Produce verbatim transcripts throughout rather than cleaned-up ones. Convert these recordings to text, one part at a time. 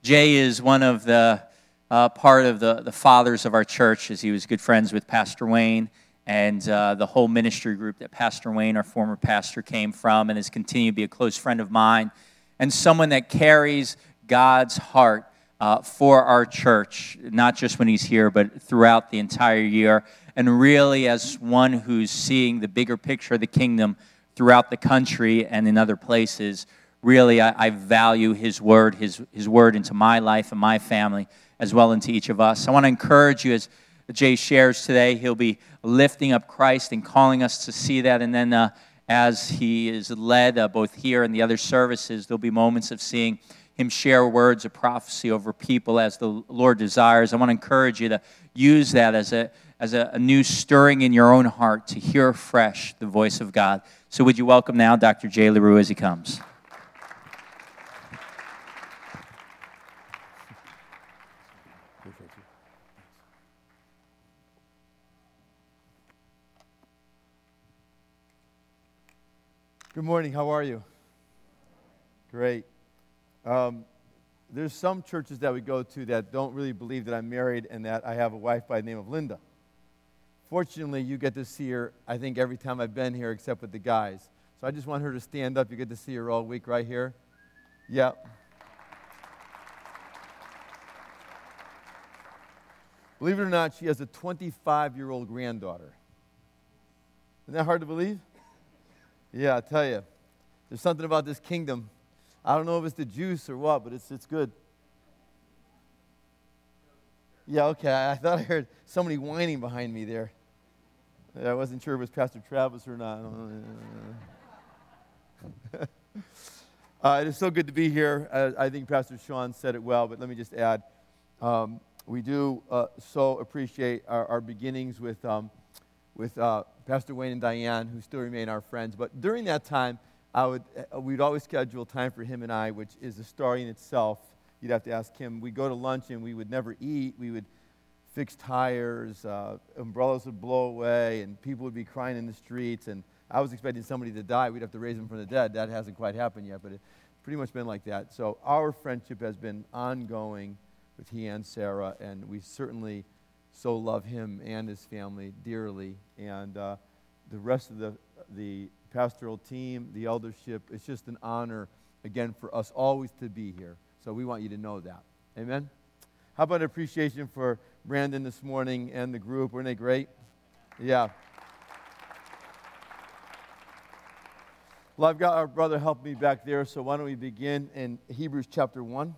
Jay is one of the uh, part of the, the fathers of our church, as he was good friends with Pastor Wayne and uh, the whole ministry group that Pastor Wayne, our former pastor, came from, and has continued to be a close friend of mine, and someone that carries God's heart uh, for our church, not just when he's here, but throughout the entire year, and really as one who's seeing the bigger picture of the kingdom throughout the country and in other places. Really, I, I value his word, his, his word into my life and my family, as well into each of us. I want to encourage you, as Jay shares today, he'll be lifting up Christ and calling us to see that. And then uh, as he is led uh, both here and the other services, there'll be moments of seeing him share words of prophecy over people as the Lord desires. I want to encourage you to use that as a as a, a new stirring in your own heart to hear afresh the voice of God. So would you welcome now Doctor Jay LaRue as he comes. Good morning. How are you? Great. Um, there's some churches that we go to that don't really believe that I'm married and that I have a wife by the name of Linda. Fortunately, you get to see her, I think, every time I've been here except with the guys. So I just want her to stand up. You get to see her all week right here. Yeah. Believe it or not, she has a twenty-five-year-old granddaughter. Isn't that hard to believe? Yeah, I tell you, there's something about this kingdom. I don't know if it's the juice or what, but it's it's good. Yeah, okay, I, I thought I heard somebody whining behind me there. I wasn't sure if it was Pastor Travis or not. uh, it is so good to be here. I, I think Pastor Sean said it well, but let me just add, um, we do uh, so appreciate our, our beginnings with um, with uh, Pastor Wayne and Diane, who still remain our friends. But during that time, I would uh, we'd always schedule time for him and I, which is a story in itself. You'd have to ask him. We'd go to lunch and we would never eat. We would fix tires, uh, umbrellas would blow away, and people would be crying in the streets. And I was expecting somebody to die. We'd have to raise them from the dead. That hasn't quite happened yet, but it's pretty much been like that. So our friendship has been ongoing with he and Sarah, and we certainly so love him and his family dearly. And uh, the rest of the the pastoral team, the eldership, it's just an honor, again, for us always to be here. So we want you to know that. Amen? How about appreciation for Brandon this morning and the group? Weren't they great? Yeah. Well, I've got our brother help me back there, so why don't we begin in Hebrews chapter one.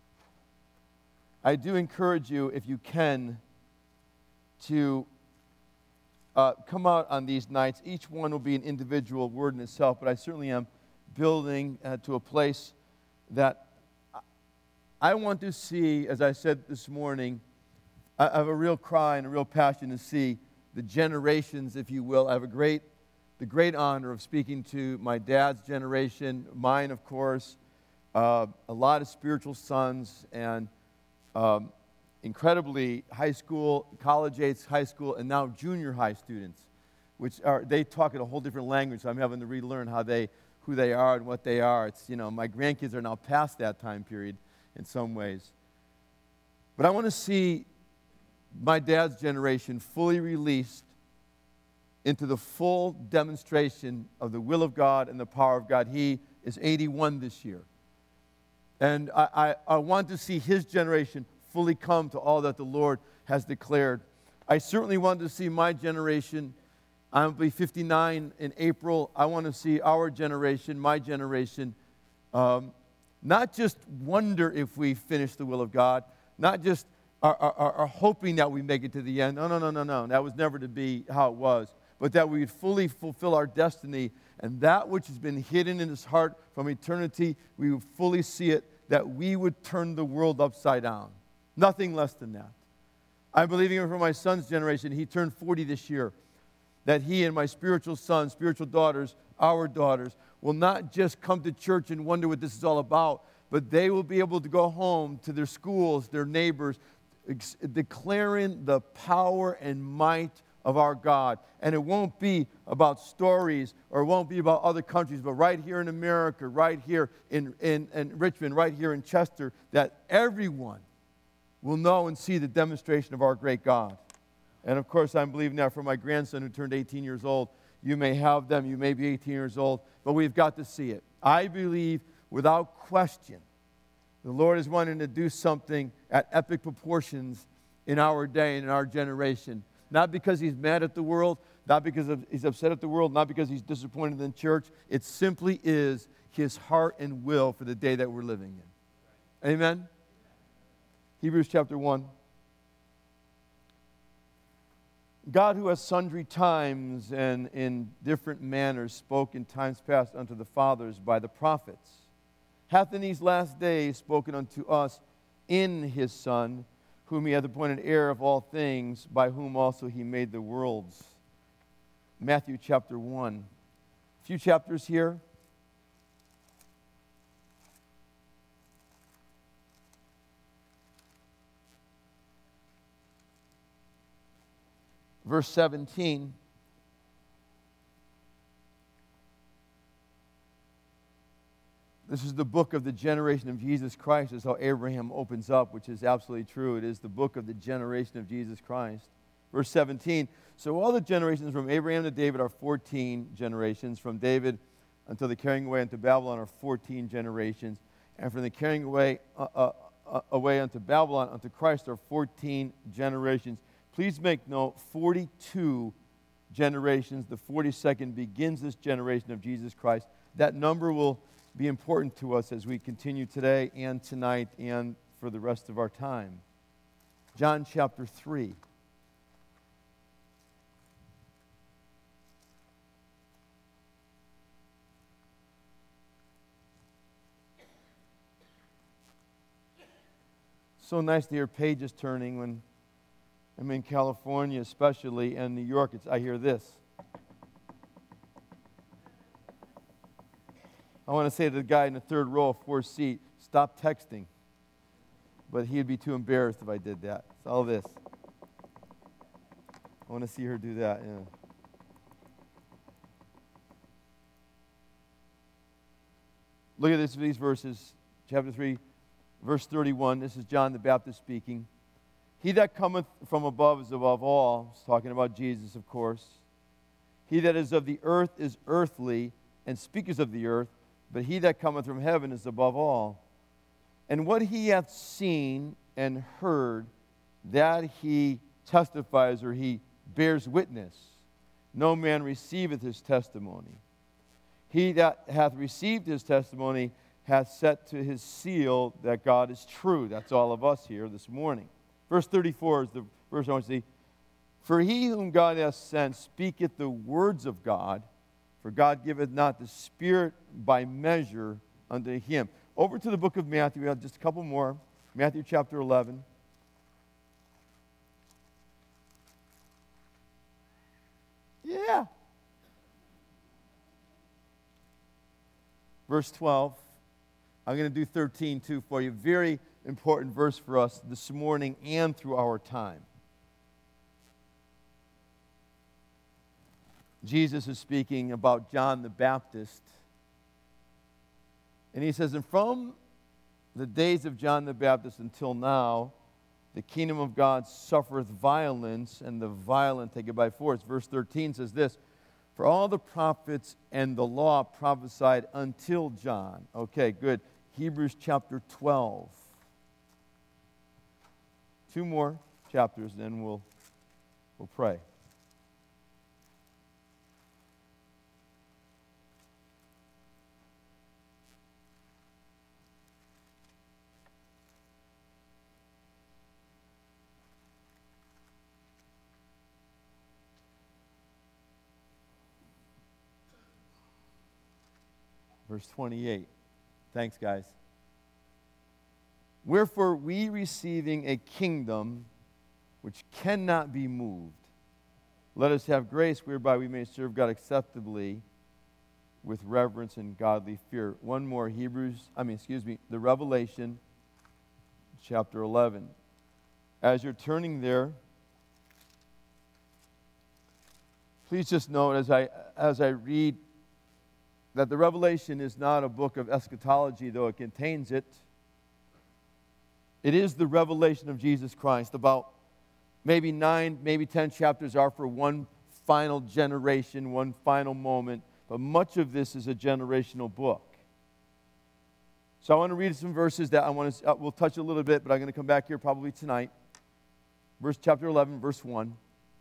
I do encourage you, if you can, to uh, come out on these nights. Each one will be an individual word in itself, but I certainly am building uh, to a place that I want to see, as I said this morning, I have a real cry and a real passion to see the generations, if you will. I have a great, the great honor of speaking to my dad's generation, mine, of course, uh, a lot of spiritual sons, and um, incredibly high school, college-age high school, and now junior high students, which are, they talk in a whole different language, so I'm having to relearn how they, who they are and what they are. It's, you know, my grandkids are now past that time period in some ways. But I want to see my dad's generation fully released into the full demonstration of the will of God and the power of God. He is eighty-one this year. And I, I, I want to see his generation fully come to all that the Lord has declared. I certainly want to see my generation. I'll be fifty-nine in April. I want to see our generation, my generation, um, not just wonder if we finish the will of God, not just are, are, are hoping that we make it to the end. No, no, no, no, no. That was never to be how it was. But that we would fully fulfill our destiny, and that which has been hidden in his heart from eternity, we would fully see it, that we would turn the world upside down. Nothing less than that. I'm believing it for my son's generation. He turned forty this year. That he and my spiritual sons, spiritual daughters, our daughters, will not just come to church and wonder what this is all about, but they will be able to go home to their schools, their neighbors, ex- declaring the power and might of our God. And it won't be about stories or it won't be about other countries, but right here in America, right here in, in, in Richmond, right here in Chester, that everyone will know and see the demonstration of our great God. And of course, I'm believing that for my grandson who turned eighteen years old. You may have them, you may be eighteen years old, but we've got to see it. I believe without question, the Lord is wanting to do something at epic proportions in our day and in our generation. Not because he's mad at the world, not because of, he's upset at the world, not because he's disappointed in church. It simply is his heart and will for the day that we're living in. Amen? Hebrews chapter one. God, who has sundry times and in different manners spoke in times past unto the fathers by the prophets, hath in these last days spoken unto us in his Son, whom he hath appointed heir of all things, by whom also he made the worlds. Matthew chapter one. A few chapters here. Verse seventeen. This is the book of the generation of Jesus Christ. This is how Abraham opens up, which is absolutely true. It is the book of the generation of Jesus Christ. Verse seventeen. So all the generations from Abraham to David are fourteen generations. From David until the carrying away into Babylon are fourteen generations. And from the carrying away, uh, uh, uh, away unto Babylon unto Christ are fourteen generations. Please make note, forty-two generations. The forty-second begins this generation of Jesus Christ. That number will be important to us as we continue today and tonight and for the rest of our time. John chapter three. So nice to hear pages turning when I'm in California, especially, and New York. It's, I hear this. I want to say to the guy in the third row, fourth seat, stop texting. But he'd be too embarrassed if I did that. It's all this. I want to see her do that. Yeah. Look at this, these verses, chapter three, verse thirty-one. This is John the Baptist speaking. He that cometh from above is above all. He's talking about Jesus, of course. He that is of the earth is earthly, and speaketh of the earth, but he that cometh from heaven is above all. And what he hath seen and heard, that he testifies, or he bears witness. No man receiveth his testimony. He that hath received his testimony hath set to his seal that God is true. That's all of us here this morning. Verse thirty-four is the verse I want to see. For he whom God hath sent speaketh the words of God, for God giveth not the Spirit by measure unto him. Over to the book of Matthew. We have just a couple more. Matthew chapter eleven. Yeah. Verse twelve. I'm going to do thirteen too for you. Very important verse for us this morning and through our time. Jesus is speaking about John the Baptist. And he says, and from the days of John the Baptist until now, the kingdom of God suffereth violence, and the violent take it by force. Verse thirteen says this, for all the prophets and the law prophesied until John. Okay, good. Hebrews chapter twelve. Two more chapters, then we'll, we'll pray. Verse twenty-eight. Thanks, guys. Wherefore we receiving a kingdom which cannot be moved, let us have grace whereby we may serve God acceptably with reverence and godly fear. One more, Hebrews, I mean, excuse me, the Revelation, chapter eleven. As you're turning there, Please just note as I, as I read that the Revelation is not a book of eschatology, though it contains it. It is the revelation of Jesus Christ. About maybe nine, maybe ten chapters are for one final generation, one final moment, but much of this is a generational book. So I want to read some verses that I want to, uh, we'll touch a little bit, but I'm going to come back here probably tonight. Verse chapter eleven, verse one.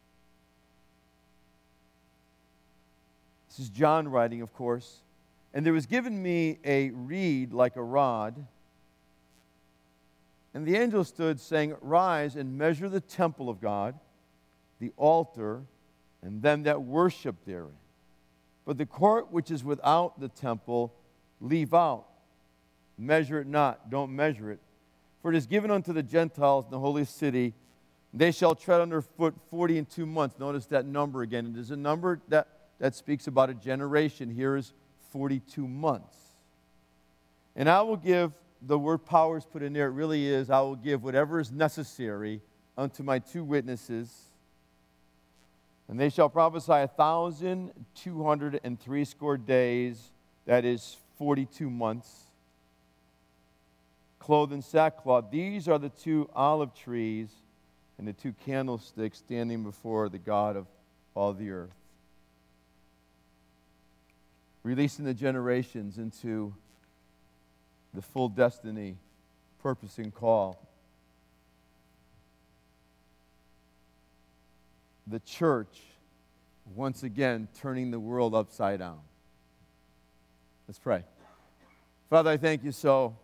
This is John writing, of course. And there was given me a reed like a rod, and the angel stood, saying, Rise and measure the temple of God, the altar, and them that worship therein. But the court which is without the temple, leave out. Measure it not, don't measure it. For it is given unto the Gentiles in the holy city. They shall tread underfoot forty and two months. Notice that number again. It is a number that, that speaks about a generation. Here is forty-two months. And I will give, the word power is put in there, it really is, I will give whatever is necessary unto my two witnesses. And they shall prophesy a thousand two hundred and threescore days, that is forty-two months, clothed in sackcloth. These are the two olive trees and the two candlesticks standing before the God of all the earth. Releasing the generations into the full destiny, purpose, and call. The church, once again, turning the world upside down. Let's pray. Father, I thank you so.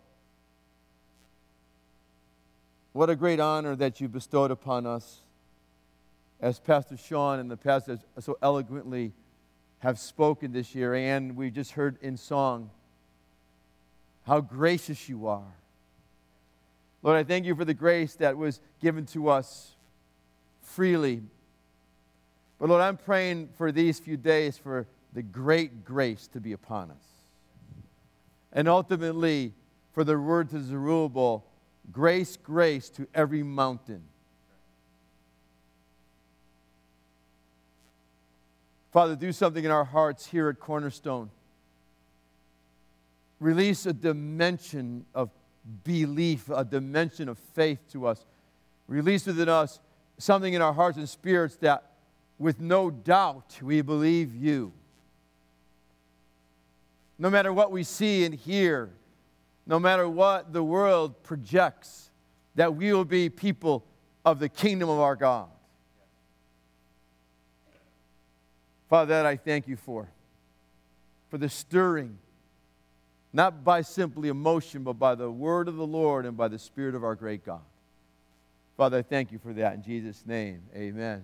What a great honor that you bestowed upon us, as Pastor Sean and the pastors so eloquently have spoken this year, and we just heard in song how gracious you are. Lord, I thank you for the grace that was given to us freely. But Lord, I'm praying for these few days for the great grace to be upon us. And ultimately, for the word to Zerubbabel, grace, grace to every mountain. Father, do something in our hearts here at Cornerstone. Release a dimension of belief, a dimension of faith to us. Release within us something in our hearts and spirits that with no doubt we believe you. No matter what we see and hear, no matter what the world projects, that we will be people of the kingdom of our God. Father, that I thank you for, for the stirring, not by simply emotion, but by the word of the Lord and by the Spirit of our great God. Father, I thank you for that in Jesus' name. Amen.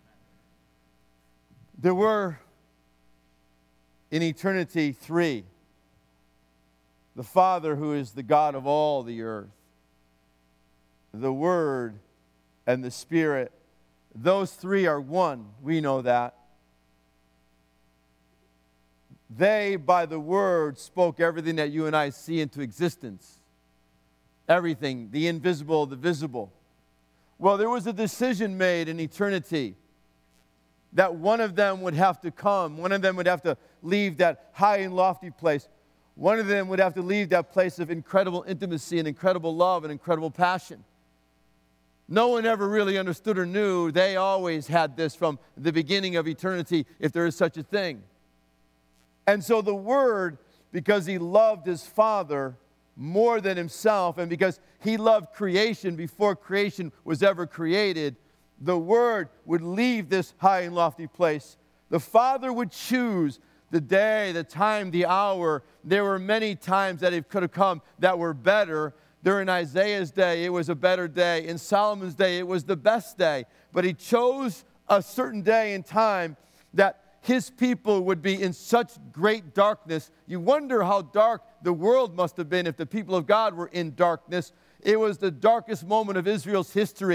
There were, in eternity, three. The Father, who is the God of all the earth, the Word, and the Spirit. Those three are one. We know that. They, by the Word, spoke everything that you and I see into existence. Everything, the invisible, the visible. Well, there was a decision made in eternity that one of them would have to come. One of them would have to leave that high and lofty place. One of them would have to leave that place of incredible intimacy and incredible love and incredible passion. No one ever really understood or knew. They always had this from the beginning of eternity, if there is such a thing. And so the Word, because He loved His Father more than Himself, and because He loved creation before creation was ever created, the Word would leave this high and lofty place. The Father would choose the day, the time, the hour. There were many times that it could have come that were better. During Isaiah's day, it was a better day. In Solomon's day, it was the best day. But He chose a certain day and time that His people would be in such great darkness. You wonder how dark the world must have been if the people of God were in darkness. It was the darkest moment of Israel's history.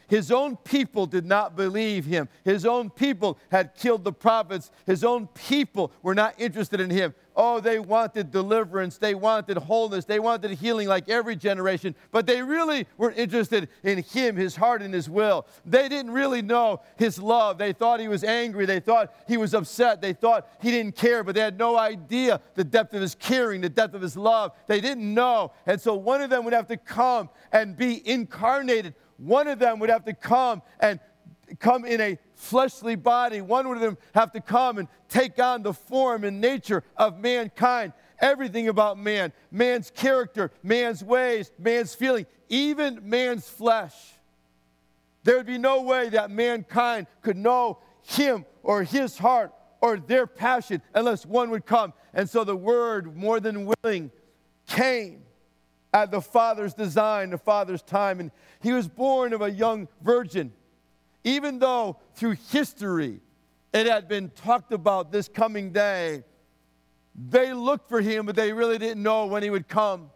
His own people did not believe him. His own people had killed the prophets. His own people were not interested in him. Oh, they wanted deliverance. They wanted wholeness. They wanted healing like every generation. But they really weren't interested in him, his heart, and his will. They didn't really know his love. They thought he was angry. They thought he was upset. They thought he didn't care. But they had no idea the depth of his caring, the depth of his love. They didn't know. And so one of them would have to come and be incarnated. One of them would have to come and come in a fleshly body. One would them have to come and take on the form and nature of mankind. Everything about man, man's character, man's ways, man's feeling, even man's flesh. There would be no way that mankind could know him or his heart or their passion unless one would come. And so the Word, more than willing, came at the Father's design, the Father's time. And he was born of a young virgin. Even though through history it had been talked about this coming day, they looked for him, but they really didn't know when he would come.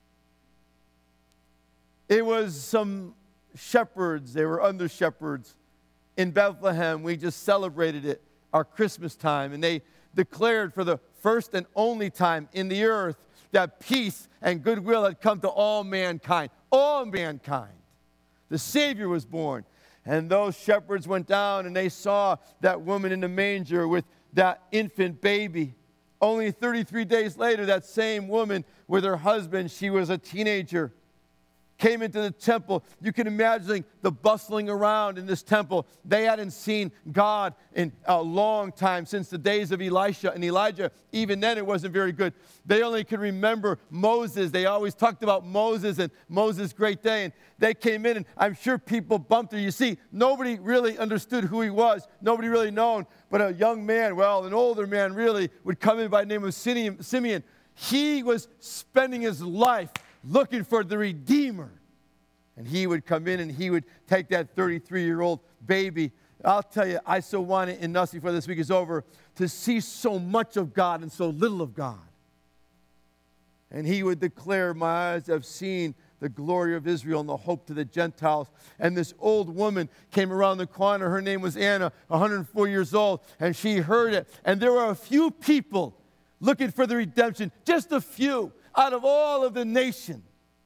It was some shepherds, they were under shepherds in Bethlehem. We just celebrated it, our Christmas time, and they declared for the first and only time in the earth that peace and goodwill had come to all mankind. All mankind. The Savior was born. And those shepherds went down and they saw that woman in the manger with that infant baby. Only thirty-three days later, that same woman with her husband, she was a teenager, came into the temple. You can imagine the bustling around in this temple. They hadn't seen God in a long time, since the days of Elisha and Elijah. Even then, it wasn't very good. They only could remember Moses. They always talked about Moses and Moses' great day. And they came in, and I'm sure people bumped her. You see, nobody really understood who he was. Nobody really known. But a young man, well, an older man really, would come in by the name of Simeon. He was spending his life looking for the Redeemer. And he would come in and he would take that thirty-three-year-old baby. I'll tell you, I so wanted in us before this week is over to see so much of God and so little of God. And he would declare, my eyes have seen the glory of Israel and the hope to the Gentiles. And this old woman came around the corner. Her name was Anna, one hundred four years old. And she heard it. And there were a few people looking for the redemption, just a few out of all of the nation.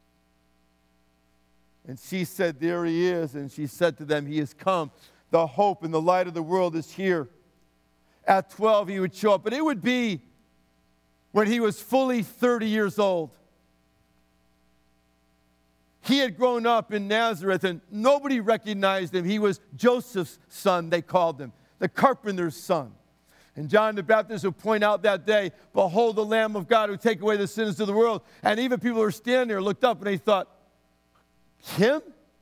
And she said, there he is. And she said to them, he has come. The hope and the light of the world is here. At twelve, he would show up. But it would be when he was fully thirty years old. He had grown up in Nazareth, and nobody recognized him. He was Joseph's son, they called him, the carpenter's son. And John the Baptist would point out that day, behold the Lamb of God who take away the sins of the world. And even people who were standing there looked up and they thought, him?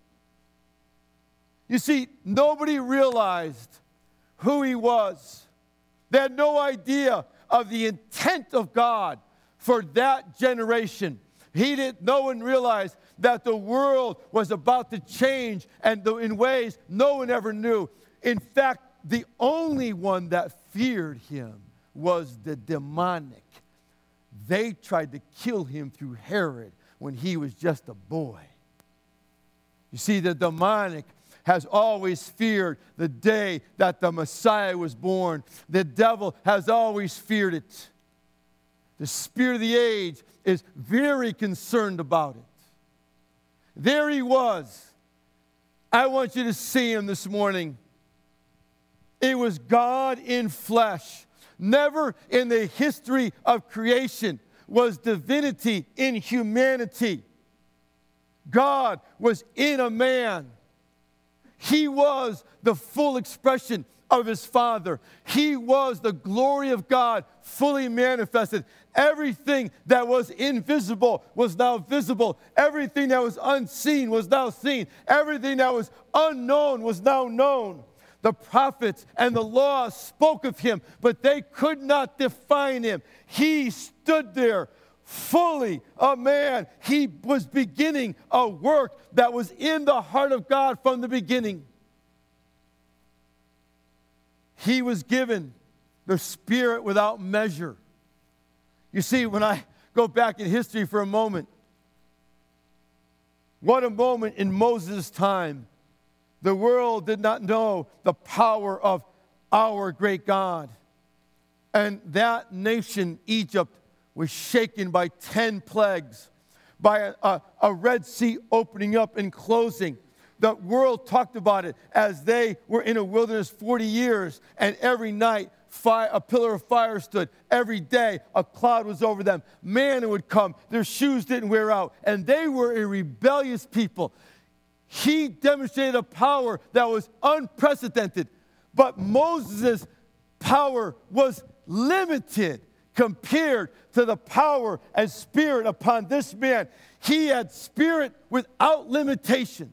You see, nobody realized who he was. They had no idea of the intent of God for that generation. He didn't, no one realized that the world was about to change and in ways no one ever knew. In fact, the only one that feared him was the demonic. They tried to kill him through Herod when he was just a boy. You see, the demonic has always feared the day that the Messiah was born. The devil has always feared it. The spirit of the age is very concerned about it. There he was. I want you to see him this morning. It was God in flesh. Never in the history of creation was divinity in humanity. God was in a man. He was the full expression of his Father. He was the glory of God fully manifested. Everything that was invisible was now visible. Everything that was unseen was now seen. Everything that was unknown was now known. The prophets and the law spoke of him, but they could not define him. He stood there fully a man. He was beginning a work that was in the heart of God from the beginning. He was given the Spirit without measure. You see, when I go back in history for a moment, what a moment in Moses' time. The world did not know the power of our great God. And that nation, Egypt, was shaken by ten plagues, by a, a, a Red Sea opening up and closing. The world talked about it as they were in a wilderness forty years, and every night fire, a pillar of fire stood. Every day a cloud was over them. Manna would come. Their shoes didn't wear out, and they were a rebellious people. He demonstrated a power that was unprecedented, but Moses' power was limited compared to the power and spirit upon this man. He had spirit without limitation.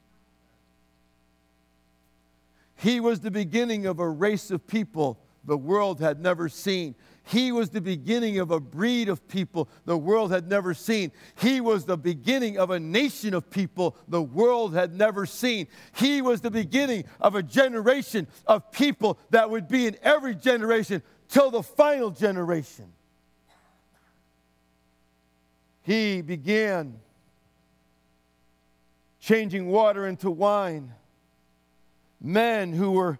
He was the beginning of a race of people the world had never seen. He was the beginning of a breed of people the world had never seen. He was the beginning of a nation of people the world had never seen. He was the beginning of a generation of people that would be in every generation till the final generation. He began changing water into wine. Men who were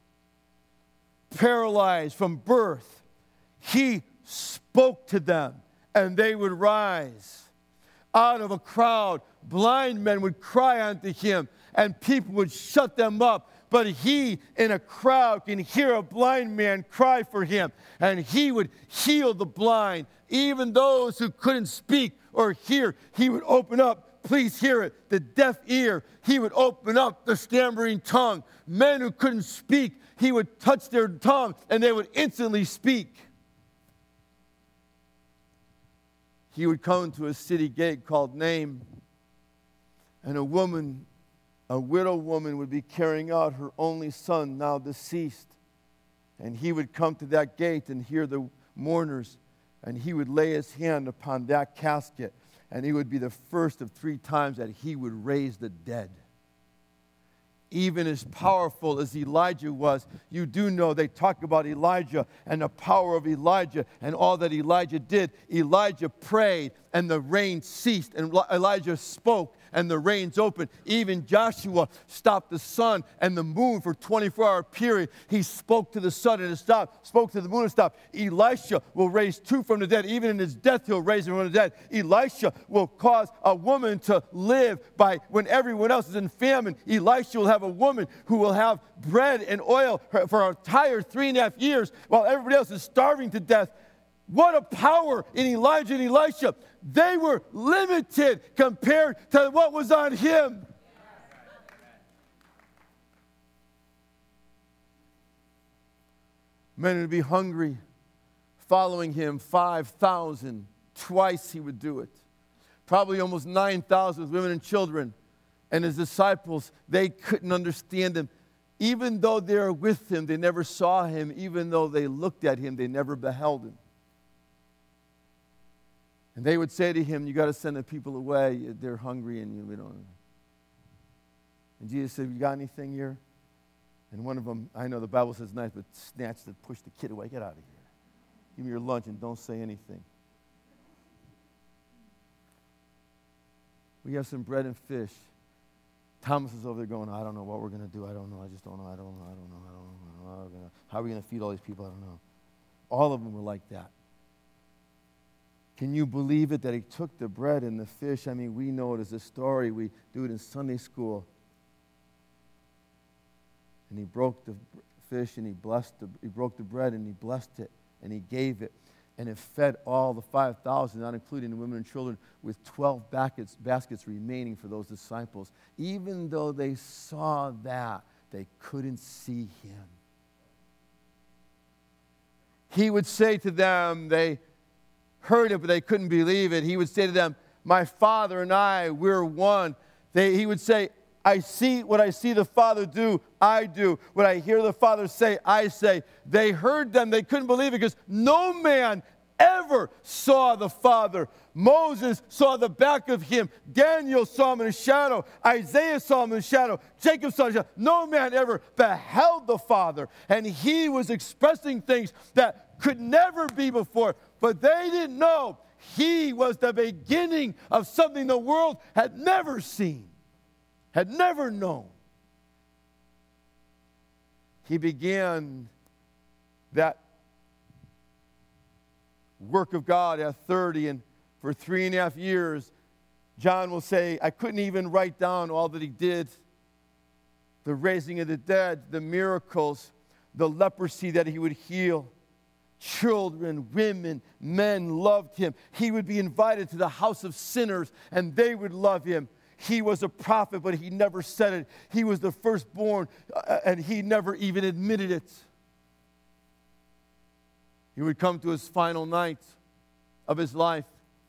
paralyzed from birth, he spoke to them and they would rise. Out of a crowd, blind men would cry unto him and people would shut them up. But he in a crowd can hear a blind man cry for him, and he would heal the blind. Even those who couldn't speak or hear, he would open up, please hear it, the deaf ear. He would open up the stammering tongue. Men who couldn't speak, he would touch their tongue and they would instantly speak. He would come to a city gate called Naim, and a woman, a widow woman, would be carrying out her only son, now deceased. And he would come to that gate and hear the mourners, and he would lay his hand upon that casket, and he would be the first of three times that he would raise the dead. Even as powerful as Elijah was, you do know they talk about Elijah and the power of Elijah and all that Elijah did. Elijah prayed and the rain ceased, and Elijah spoke and the rains opened. Even Joshua stopped the sun and the moon for a twenty-four hour period. He spoke to the sun and it stopped, spoke to the moon and stopped. Elisha will raise two from the dead. Even in his death, he'll raise them from the dead. Elisha will cause a woman to live by when everyone else is in famine. Elisha will have a woman who will have bread and oil for an entire three and a half years while everybody else is starving to death. What a power in Elijah and Elisha. They were limited compared to what was on him. Men would be hungry, following him, five thousand. Twice he would do it. Probably almost nine thousand with women and children. And his disciples, they couldn't understand him. Even though they were with him, they never saw him. Even though they looked at him, they never beheld him. And they would say to him, you got to send the people away. They're hungry and you we don't. And Jesus said, you got anything here? And one of them, I know the Bible says nice, but snatched it, pushed the kid away. Get out of here. Give me your lunch and don't say anything. We have some bread and fish. Thomas is over there going, I don't know what we're going to do. I don't know. I just don't know. I don't know. I don't know. I don't know. I don't know. How are we going to feed all these people? I don't know. All of them were like that. Can you believe it that he took the bread and the fish? I mean, we know it as a story. We do it in Sunday school. And he broke the fish and he blessed the, he broke the bread and he blessed it and he gave it. And it fed all the five thousand, not including the women and children, with twelve baskets, baskets remaining for those disciples. Even though they saw that, they couldn't see him. He would say to them, they heard it, but they couldn't believe it. He would say to them, my Father and I, we're one. They, he would say, I see what I see the Father do, I do. What I hear the Father say, I say. They heard them. They couldn't believe it because no man ever saw the Father. Moses saw the back of him. Daniel saw him in a shadow. Isaiah saw him in a shadow. Jacob saw him in a shadow. No man ever beheld the Father. And he was expressing things that could never be before. But they didn't know he was the beginning of something the world had never seen, had never known. he began that work of God at thirty, and for three and a half years, John will say, I couldn't even write down all that he did. The raising of the dead, the miracles, the leprosy that he would heal. Children, women, men loved him. He would be invited to the house of sinners, and they would love him. He was a prophet, but he never said it. He was the firstborn, uh, and he never even admitted it. He would come to his final night of his life.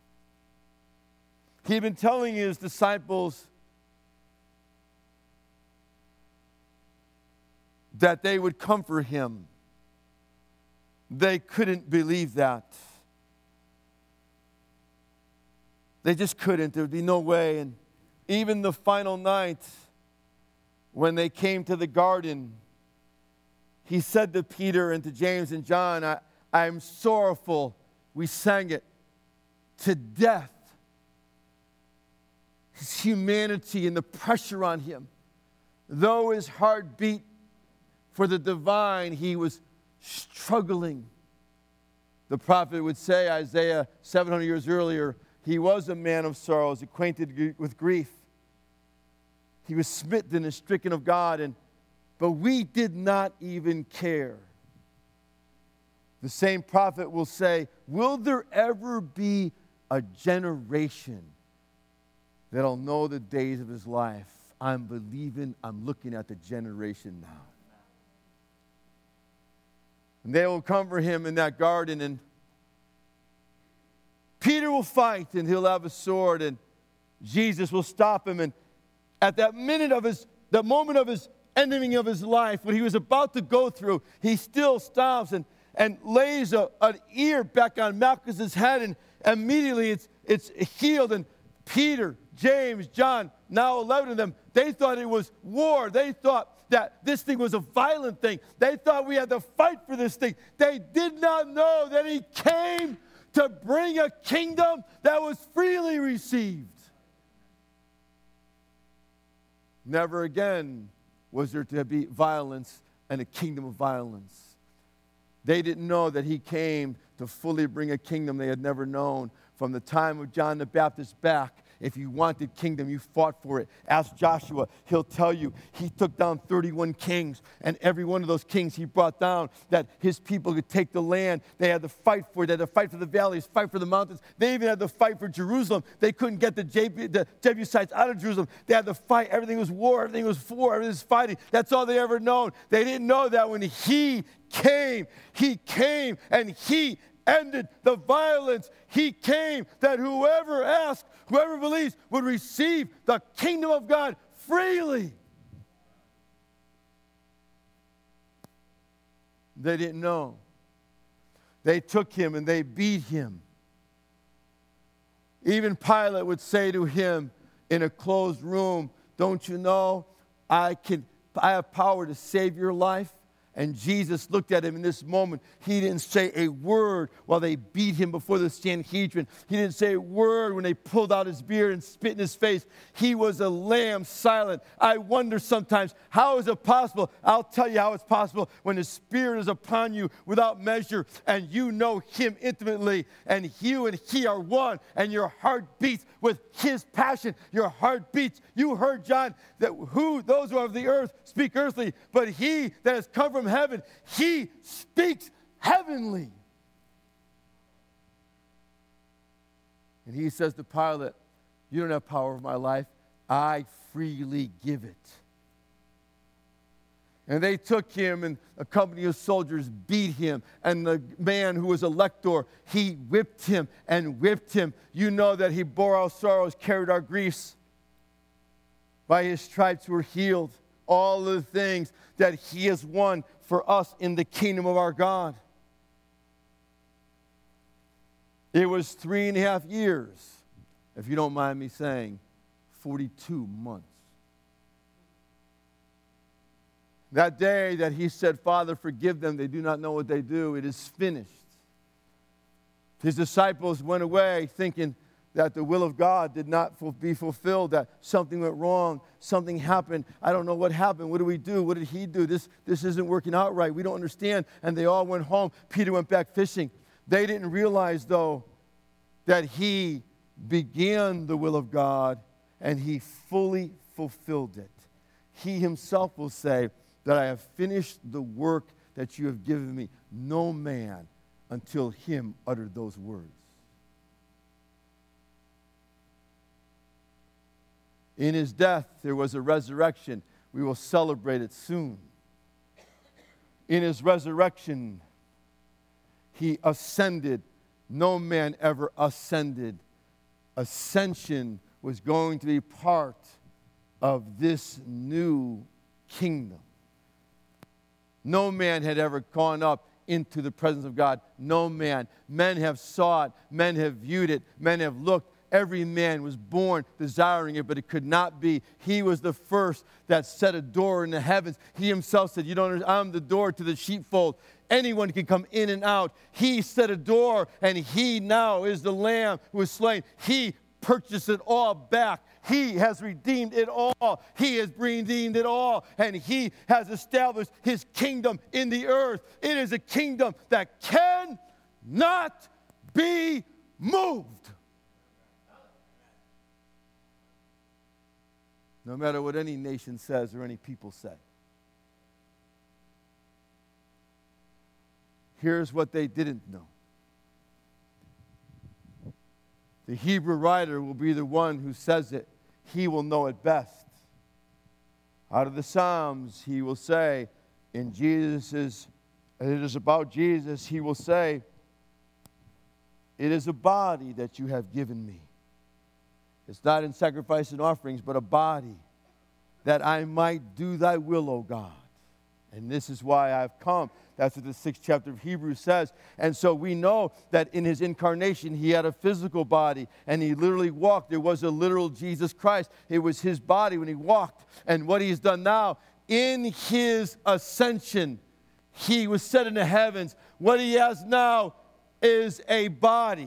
He had been telling his disciples that they would comfort him. They couldn't believe that. They just couldn't. There would be no way. And even the final night, when they came to the garden, he said to Peter and to James and John, I, I am sorrowful. We sang it. To death. His humanity and the pressure on him. Though his heart beat for the divine, he was struggling. The prophet would say, Isaiah seven hundred years earlier, he was a man of sorrows, acquainted with grief. He was smitten and stricken of God, and but we did not even care. The same prophet will say, will there ever be a generation that'll know the days of his life? I'm believing, I'm looking at the generation now. And they will comfort him in that garden, and Peter will fight, and he'll have a sword, and Jesus will stop him. And at that minute of his, the moment of his ending of his life, what he was about to go through, he still stops and, and lays a, an ear back on Malchus's head, and immediately it's, it's healed. And Peter, James, John, now eleven of them, they thought it was war. They thought that this thing was a violent thing. They thought we had to fight for this thing. They did not know that he came to bring a kingdom that was freely received. Never again was there to be violence and a kingdom of violence. They didn't know that he came to fully bring a kingdom they had never known. From the time of John the Baptist back, if you wanted kingdom, you fought for it. Ask Joshua. He'll tell you he took down thirty-one kings, and every one of those kings he brought down that his people could take the land. They had to fight for it. They had to fight for the valleys, fight for the mountains. They even had to fight for Jerusalem. They couldn't get the, Jeb- the Jebusites out of Jerusalem. They had to fight. Everything was war. Everything was war. Everything was fighting. That's all they ever known. They didn't know that when he came, he came and he ended the violence. He came that whoever asked, whoever believes would receive the kingdom of God freely. They didn't know. They took him and they beat him. Even Pilate would say to him in a closed room, don't you know I can I have power to save your life? And Jesus looked at him in this moment. He didn't say a word while they beat him before the Sanhedrin. He didn't say a word when they pulled out his beard and spit in his face. He was a lamb, silent. I wonder sometimes, how is it possible? I'll tell you how it's possible. When the Spirit is upon you without measure, and you know him intimately, and you and he are one, and your heart beats with his passion. Your heart beats. You heard, John, that who those who are of the earth speak earthly, but he that has come from heaven, he speaks heavenly. And he says to Pilate, you don't have power over my life. I freely give it. And they took him, and a company of soldiers beat him. And the man who was a lector, he whipped him and whipped him. You know that he bore our sorrows, carried our griefs. By his stripes we're healed. All of the things that he has won for us in the kingdom of our God. It was three and a half years, if you don't mind me saying, forty-two months. That day that he said, Father, forgive them, they do not know what they do, it is finished. His disciples went away thinking, that the will of God did not be fulfilled, that something went wrong, something happened. I don't know what happened. What do we do? What did he do? This, this isn't working out right. We don't understand. And they all went home. Peter went back fishing. They didn't realize, though, that he began the will of God and he fully fulfilled it. He himself will say that I have finished the work that you have given me. No man until him uttered those words. In his death, there was a resurrection. We will celebrate it soon. In his resurrection, he ascended. No man ever ascended. Ascension was going to be part of this new kingdom. No man had ever gone up into the presence of God. No man. Men have sought, men have viewed it, men have looked. Every man was born desiring it, but it could not be. He was the first that set a door in the heavens. He himself said, you don't understand, I'm the door to the sheepfold. Anyone can come in and out. He set a door, and he now is the Lamb who was slain. He purchased it all back. He has redeemed it all. He has redeemed it all, and he has established his kingdom in the earth. It is a kingdom that cannot be moved. No matter what any nation says or any people say. Here's what they didn't know. The Hebrew writer will be the one who says it. He will know it best. Out of the Psalms, he will say, in Jesus's, it is about Jesus, he will say, it is a body that you have given me. It's not in sacrifice and offerings, but a body, that I might do thy will, O God. And this is why I've come. That's what the sixth chapter of Hebrews says. And so we know that in his incarnation, he had a physical body, and he literally walked. There was a literal Jesus Christ. It was his body when he walked. And what he's done now, in his ascension, he was set in the heavens. What he has now is a body.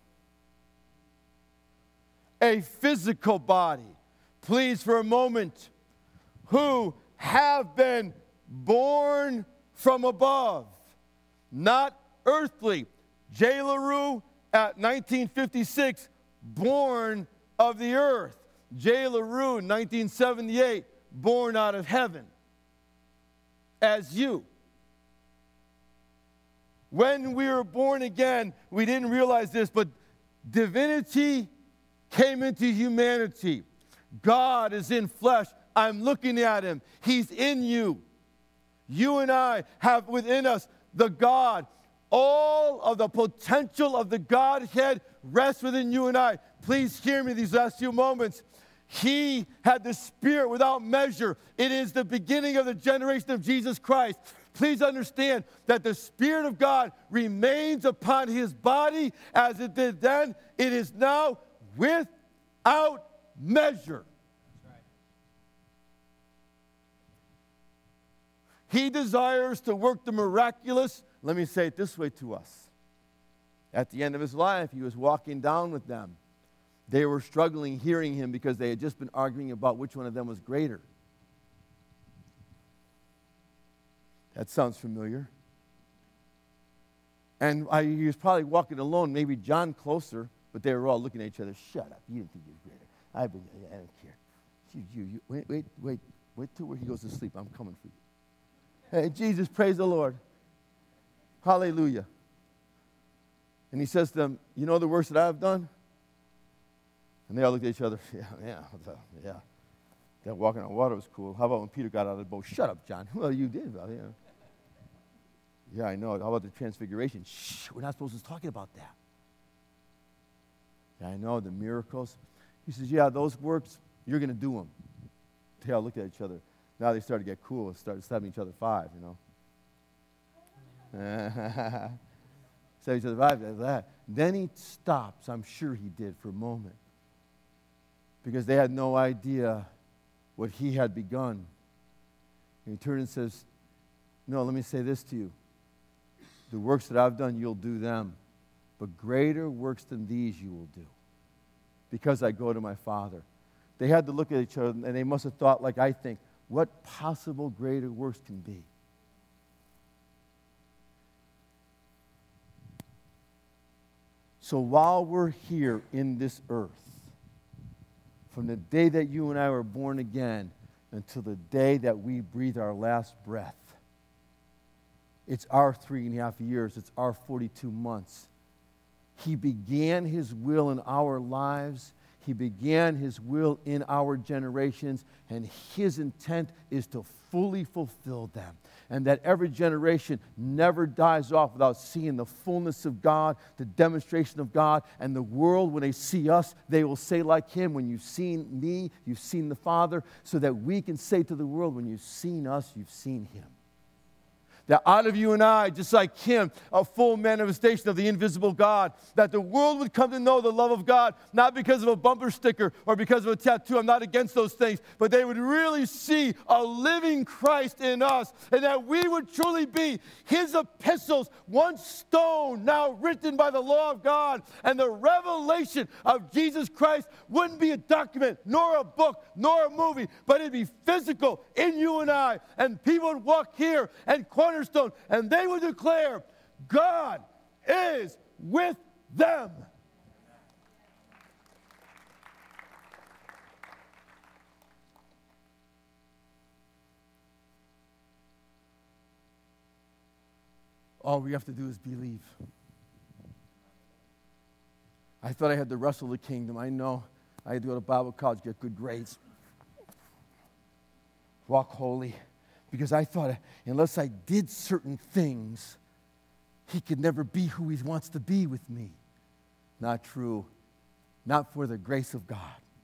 A physical body. Please, for a moment, who have been born from above, not earthly. J. LaRue at nineteen fifty-six, born of the earth. J. LaRue, nineteen seventy-eight, born out of heaven. As you. When we were born again, we didn't realize this, but divinity came into humanity. God is in flesh. I'm looking at him. He's in you. You and I have within us the God. All of the potential of the Godhead rests within you and I. Please hear me these last few moments. He had the Spirit without measure. It is the beginning of the generation of Jesus Christ. Please understand that the Spirit of God remains upon his body as it did then. It is now without measure. He desires to work the miraculous. Let me say it this way to us. At the end of his life, he was walking down with them. They were struggling hearing him because they had just been arguing about which one of them was greater. That sounds familiar. And I, he was probably walking alone, maybe John closer, but they were all looking at each other. Shut up. You didn't think he was greater. I, I don't care. You, you, you, wait, wait, wait. Wait till where he goes to sleep. I'm coming for you. Hey, Jesus, praise the Lord. Hallelujah. And he says to them, you know the works that I have done? And they all looked at each other. Yeah, yeah, yeah. That walking on water was cool. How about when Peter got out of the boat? Shut up, John. Well, you did. Well, yeah. Yeah, I know. How about the transfiguration? Shh, we're not supposed to be talking about that. Yeah, I know, the miracles. He says, yeah, those works, you're going to do them. They all looked at each other. Now they started to get cool and started stabbing each other five, you know. Stabbing each other five, like that. Then he stops, I'm sure he did, for a moment. Because they had no idea what he had begun. And he turned and says, no, let me say this to you. The works that I've done, you'll do them. But greater works than these you will do. because I go to my Father. They had to look at each other, and they must have thought, like I think, what possible greater works can be? So while we're here in this earth, from the day that you and I were born again until the day that we breathe our last breath, it's our three and a half years, it's our forty-two months. He began His will in our lives. He began His will in our generations, and His intent is to fully fulfill them. And that every generation never dies off without seeing the fullness of God, the demonstration of God, and the world, when they see us, they will say like Him, when you've seen me, you've seen the Father, so that we can say to the world, when you've seen us, you've seen Him. That out of you and I, just like Him, a full manifestation of the invisible God, that the world would come to know the love of God, not because of a bumper sticker or because of a tattoo. I'm not against those things, but they would really see a living Christ in us, and that we would truly be His epistles, one stone now written by the law of God, and the revelation of Jesus Christ wouldn't be a document, nor a book, nor a movie, but it'd be physical in you and I, and people would walk here and cornerstone, and they would declare, God is with them. All we have to do is believe. I thought I had to wrestle the kingdom. I know. I had to go to Bible college, get good grades, walk holy. Because I thought unless I did certain things, He could never be who He wants to be with me. Not true. Not for the grace of God.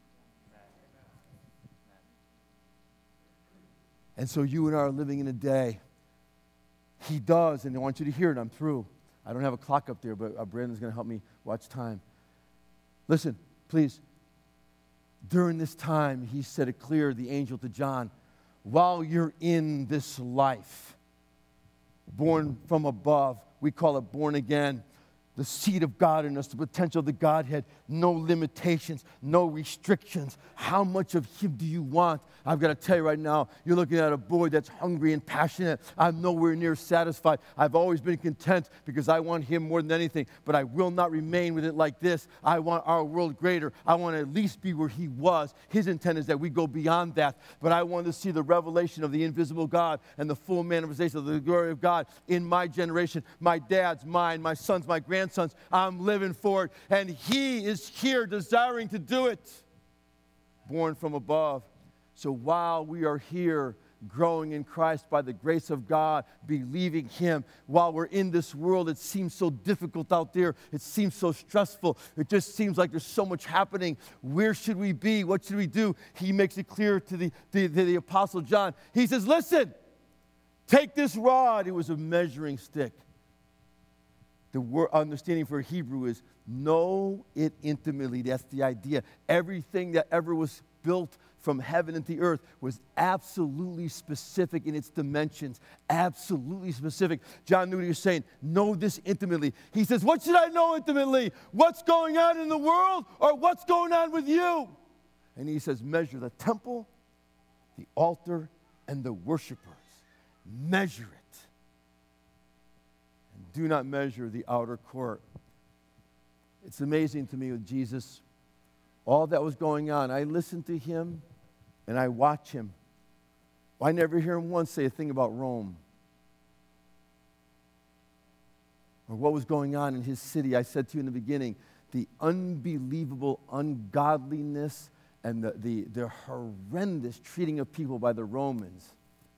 And so you and I are living in a day. He does, and I want you to hear it. I'm through. I don't have a clock up there, but uh, Brandon's going to help me watch time. Listen, please. During this time, He said it clear, the angel to John, while you're in this life, born from above, we call it born again, the seed of God in us, the potential of the Godhead, no limitations, no restrictions. How much of Him do you want? I've got to tell you right now, you're looking at a boy that's hungry and passionate. I'm nowhere near satisfied. I've always been content because I want Him more than anything, but I will not remain with it like this. I want our world greater. I want to at least be where He was. His intent is that we go beyond that, but I want to see the revelation of the invisible God and the full manifestation of the glory of God in my generation, my dad's, mine, my sons, my grandsons. Sons, I'm living for it, and He is here desiring to do it, born from above. So while we are here growing in Christ by the grace of God, believing Him, while we're in this world, it seems so difficult out there, it seems so stressful, it just seems like there's so much happening. Where should we be? What should we do? He makes it clear to the, the, the, the Apostle John. He says, listen, take this rod. It was a measuring stick. The word understanding for Hebrew is know it intimately. That's the idea. Everything that ever was built from heaven and the earth was absolutely specific in its dimensions, absolutely specific. John knew what he was saying. Know this intimately. He says, what should I know intimately? What's going on in the world or what's going on with you? And he says, measure the temple, the altar, and the worshipers. Measure it. Do not measure the outer court. It's amazing to me with Jesus, all that was going on. I listened to Him and I watch Him. I never hear Him once say a thing about Rome or what was going on in His city. I said to you in the beginning, the unbelievable ungodliness and the, the, the horrendous treating of people by the Romans.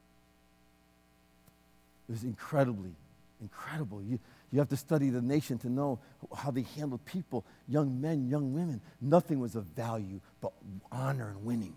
It was incredibly Incredible. You, you have to study the nation to know how they handled people, young men, young women. Nothing was of value but honor and winning.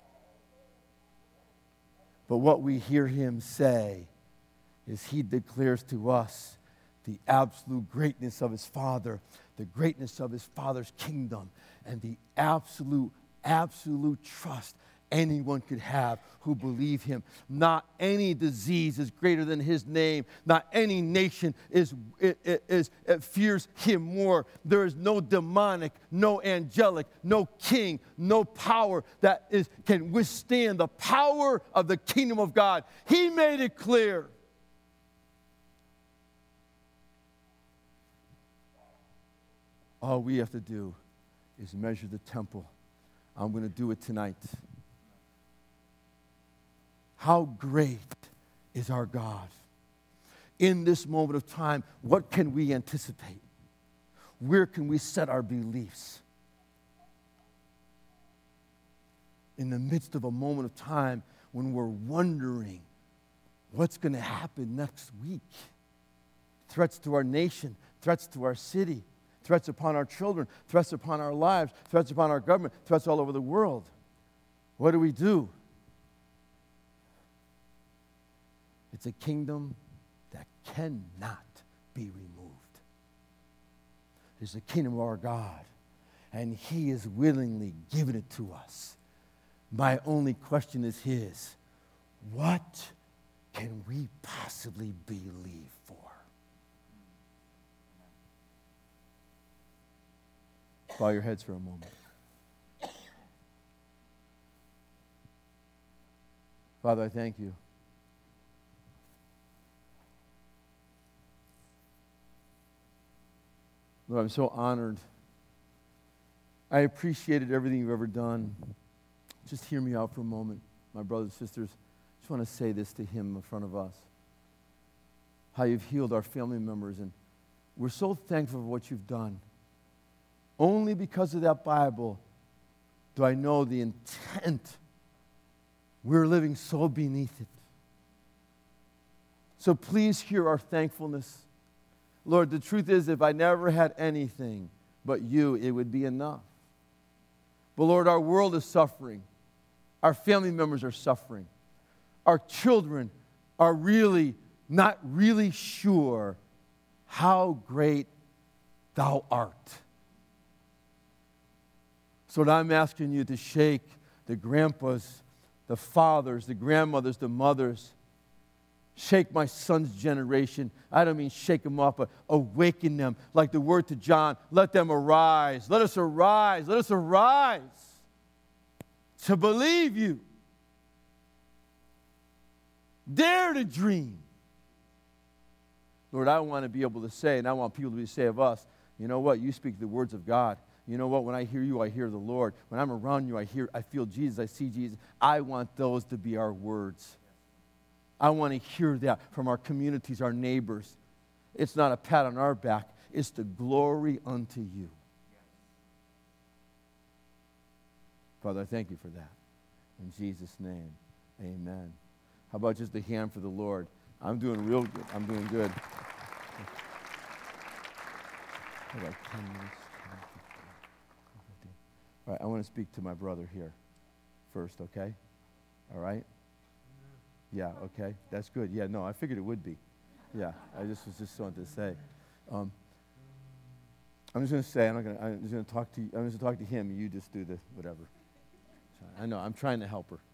But what we hear Him say is He declares to us the absolute greatness of His Father, the greatness of His Father's kingdom, and the absolute, absolute trust anyone could have who believe him. Not any disease is greater than his name. Not any nation is, is, is, is fears him more. There is no demonic, no angelic, no king, no power that is, can withstand the power of the kingdom of God. He made it clear. All we have to do is measure the temple. I'm going to do it tonight. How great is our God? In this moment of time, what can we anticipate? Where can we set our beliefs? In the midst of a moment of time when we're wondering what's going to happen next week. Threats to our nation, threats to our city, threats upon our children, threats upon our lives, threats upon our government, threats all over the world. What do we do? It's a kingdom that cannot be removed. It's the kingdom of our God, and he is willingly giving it to us. My only question is his. What can we possibly believe for? Bow your heads for a moment. Father, I thank you. Lord, I'm so honored. I appreciated everything you've ever done. Just hear me out for a moment, my brothers and sisters. I just want to say this to him in front of us. How you've healed our family members, and we're so thankful for what you've done. Only because of that Bible do I know the intent. We're living so beneath it. So please hear our thankfulness. Lord, the truth is, if I never had anything but you, it would be enough. But Lord, our world is suffering. Our family members are suffering. Our children are really not really sure how great thou art. So Lord, I'm asking you to shake the grandpas, the fathers, the grandmothers, the mothers. Shake my son's generation. I don't mean shake them up, but awaken them. Like the word to John, let them arise. Let us arise. Let us arise to believe you. Dare to dream. Lord, I want to be able to say, and I want people to say of us, you know what? You speak the words of God. You know what? When I hear you, I hear the Lord. When I'm around you, I hear, I feel Jesus. I see Jesus. I want those to be our words. I want to hear that from our communities, our neighbors. It's not a pat on our back. It's the glory unto you. Father, I thank you for that. In Jesus' name, amen. How about just a hand for the Lord? I'm doing real good. I'm doing good. About ten minutes. All right, I want to speak to my brother here first, okay? All right? Yeah, okay. That's good. Yeah, no, I figured it would be. Yeah, I just was just wanted to say. Um, I'm just going to say, I'm not going to, I'm just going to talk to you, I'm just going to talk to him, and you just do the whatever. I know, I'm trying to help her.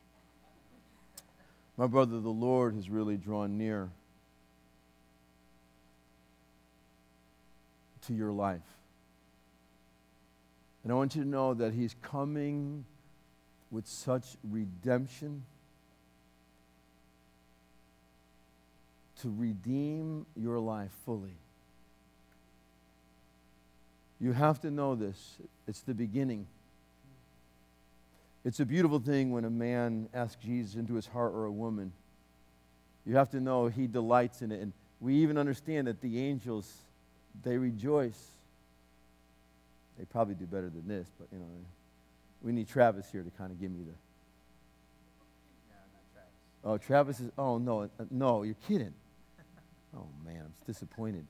My brother, the Lord has really drawn near to your life. And I want you to know that he's coming with such redemption to redeem your life fully. You have to know this. It's the beginning. It's a beautiful thing when a man asks Jesus into his heart, or a woman. You have to know he delights in it. And we even understand that the angels, they rejoice. They probably do better than this, but you know, we need Travis here to kind of give me the. No, not Travis. Oh, Travis is. Oh no, uh, no, you're kidding. Oh man, I'm disappointed.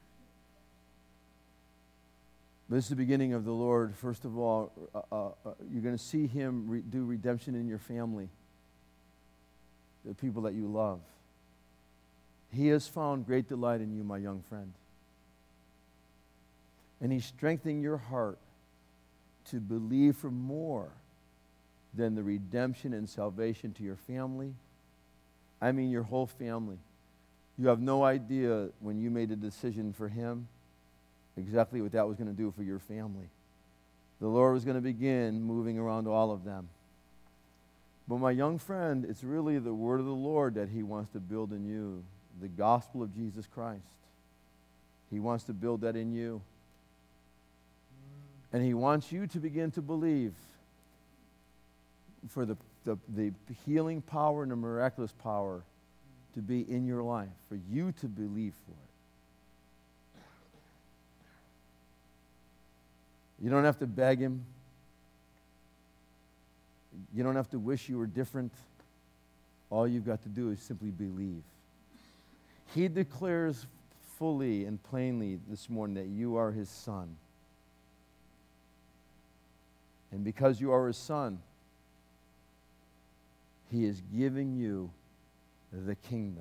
But this is the beginning of the Lord. First of all, uh, uh, uh, you're going to see him re- do redemption in your family, the people that you love. He has found great delight in you, my young friend. And he's strengthening your heart to believe for more than the redemption and salvation to your family. I mean your whole family. You have no idea when you made a decision for him exactly what that was going to do for your family. The Lord was going to begin moving around all of them. But my young friend, it's really the word of the Lord that he wants to build in you, the gospel of Jesus Christ. He wants to build that in you. And he wants you to begin to believe for the, the, the healing power and the miraculous power to be in your life, for you to believe for it. You don't have to beg him. You don't have to wish you were different. All you've got to do is simply believe. He declares fully and plainly this morning that you are his son. And because you are his son, he is giving you the kingdom.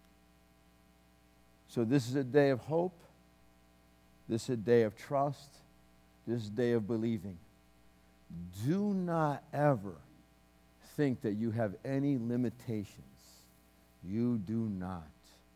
So this is a day of hope. This is a day of trust. This is a day of believing. Do not ever think that you have any limitations. You do not.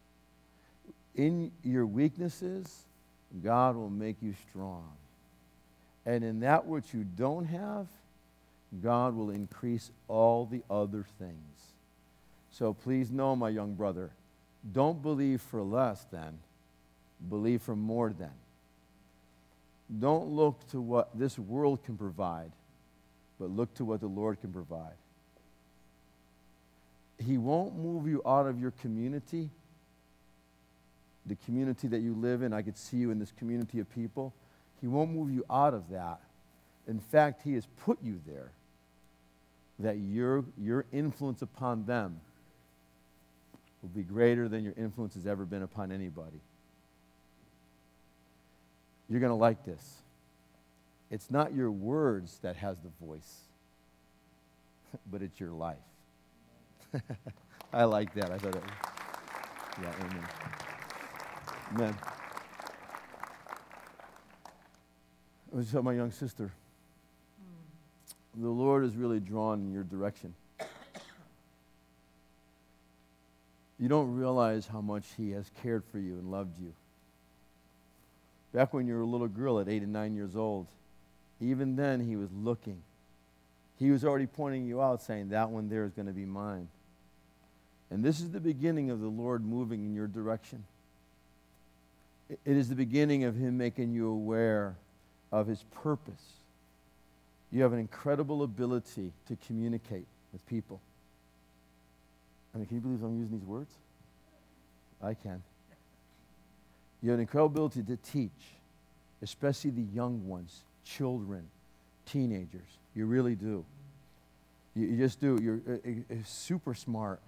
In your weaknesses, God will make you strong. And in that which you don't have, God will increase all the other things. So please know, my young brother, don't believe for less than, believe for more than. Don't look to what this world can provide, but look to what the Lord can provide. He won't move you out of your community, the community that you live in. I could see you in this community of people. He won't move you out of that. In fact, he has put you there that your, your influence upon them will be greater than your influence has ever been upon anybody. You're going to like this. It's not your words that has the voice, but it's your life. I like that. I thought that was, yeah, amen. Amen. I was telling my young sister, the Lord is really drawn in your direction. You don't realize how much he has cared for you and loved you. Back when you were a little girl at eight and nine years old, even then he was looking. He was already pointing you out, saying, that one there is going to be mine. And this is the beginning of the Lord moving in your direction. It is the beginning of him making you aware of his purpose. You have an incredible ability to communicate with people. I mean, can you believe I'm using these words? I can. You have an incredible ability to teach, especially the young ones, children, teenagers. You really do. You, you just do. You're uh, uh, super smart.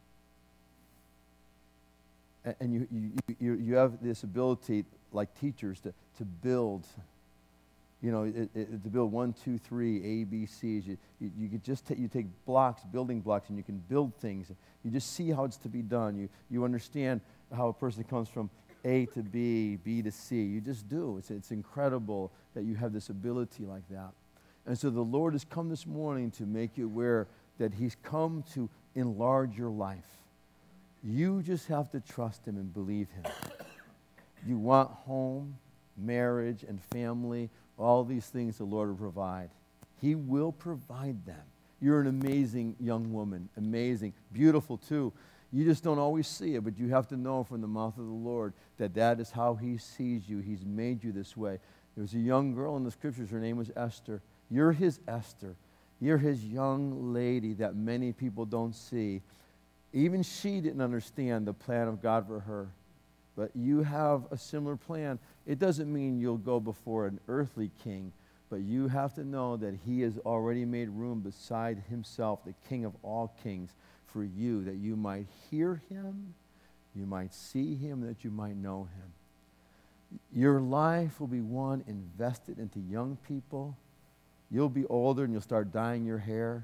And, and you, you, you, you have this ability, like teachers, to, to build, you know, it, it, to build one, two, three, A, B, C's. You, you, you could just take, you take blocks, building blocks, and you can build things. You just see how it's to be done. You, you understand how a person comes from A to B, B to C. You just do. It's, it's incredible that you have this ability like that. And so the Lord has come this morning to make you aware that he's come to enlarge your life. You just have to trust him and believe him. You want home, marriage, and family, all these things the Lord will provide. He will provide them. You're an amazing young woman, amazing, beautiful too. You just don't always see it, but you have to know from the mouth of the Lord that that is how he sees you. He's made you this way. There was a young girl in the scriptures, her name was Esther. You're his Esther. You're his young lady that many people don't see. Even she didn't understand the plan of God for her. But you have a similar plan. It doesn't mean you'll go before an earthly king, but you have to know that he has already made room beside himself, the King of all kings, for you, that you might hear him, you might see him, that you might know him. Your life will be one invested into young people. You'll be older and you'll start dyeing your hair.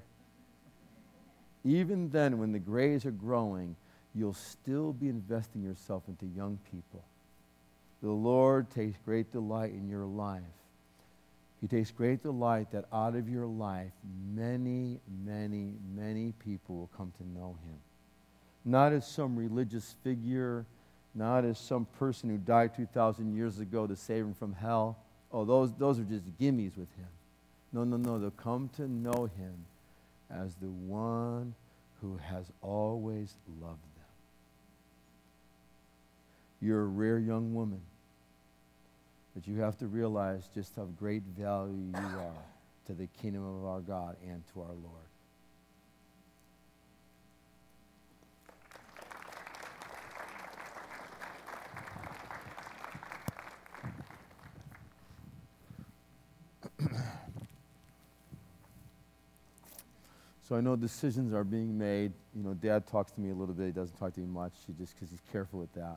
Even then, when the grays are growing, you'll still be investing yourself into young people. The Lord takes great delight in your life He takes great delight that out of your life, many, many, many people will come to know him. Not as some religious figure, not as some person who died two thousand years ago to save him from hell. Oh, those, those are just gimmies with him. No, no, no. They'll come to know him as the one who has always loved them. You're a rare young woman, but you have to realize just how great value you are to the kingdom of our God and to our Lord. So I know decisions are being made. You know, Dad talks to me a little bit. He doesn't talk to me much, he just because he's careful with that.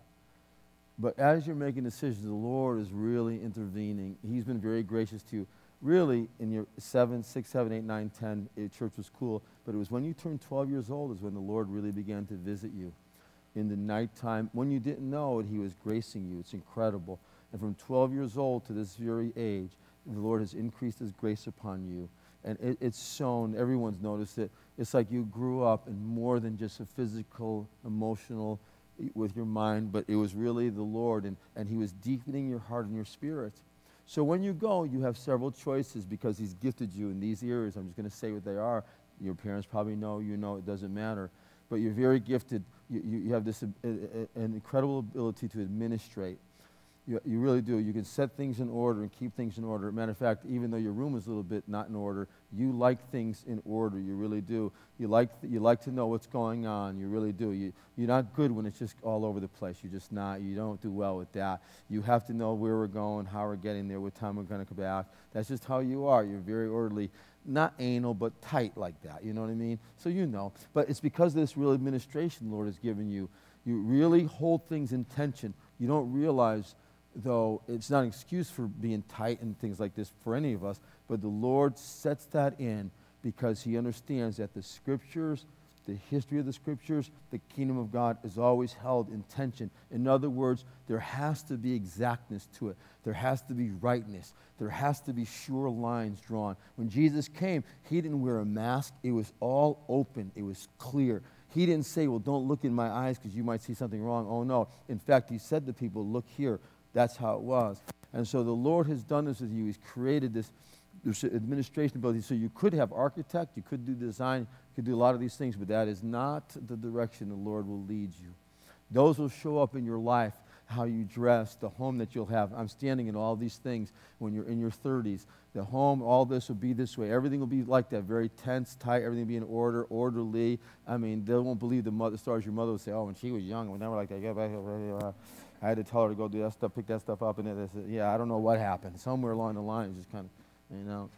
But as you're making decisions, the Lord is really intervening. He's been very gracious to you. Really, in your seven, six, seven, eight, nine, ten, it, church was cool. But it was when you turned twelve years old is when the Lord really began to visit you. In the nighttime, when you didn't know it, he was gracing you. It's incredible. And from twelve years old to this very age, the Lord has increased his grace upon you. And it, it's shown, everyone's noticed it. It's like you grew up in more than just a physical, emotional, with your mind, but it was really the Lord, and, and he was deepening your heart and your spirit. So when you go, you have several choices because he's gifted you in these areas. I'm just going to say what they are. Your parents probably know, you know, it doesn't matter. But you're very gifted. You, you, you have this uh, uh, an incredible ability to administrate. You, you really do. You can set things in order and keep things in order. Matter of fact, even though your room is a little bit not in order, you like things in order. You really do. You like you like to know what's going on. You really do. You, you're not good when it's just all over the place. You're just not. You don't do well with that. You have to know where we're going, how we're getting there, what time we're going to come back. That's just how you are. You're very orderly. Not anal, but tight like that. You know what I mean? So you know. But it's because of this real administration the Lord has given you. You really hold things in tension. You don't realize, though, it's not an excuse for being tight and things like this for any of us, but the Lord sets that in because he understands that the Scriptures, the history of the Scriptures, the kingdom of God is always held in tension. In other words, there has to be exactness to it. There has to be rightness. There has to be sure lines drawn. When Jesus came, he didn't wear a mask. It was all open. It was clear. He didn't say, well, don't look in my eyes because you might see something wrong. Oh, no. In fact, he said to people, look here. That's how it was. And so the Lord has done this with you. He's created this, this administration ability. So you could have architect, you could do design, you could do a lot of these things, but that is not the direction the Lord will lead you. Those will show up in your life, how you dress, the home that you'll have. I'm standing in all these things when you're in your thirties. The home, all this will be this way. Everything will be like that, very tense, tight. Everything will be in order, orderly. I mean, they won't believe the mother stories your mother would say, oh, when she was young, when they were like that. I had to tell her to go do that stuff, pick that stuff up, and it, it, yeah, I don't know what happened. Somewhere along the line, it just kind of, you know.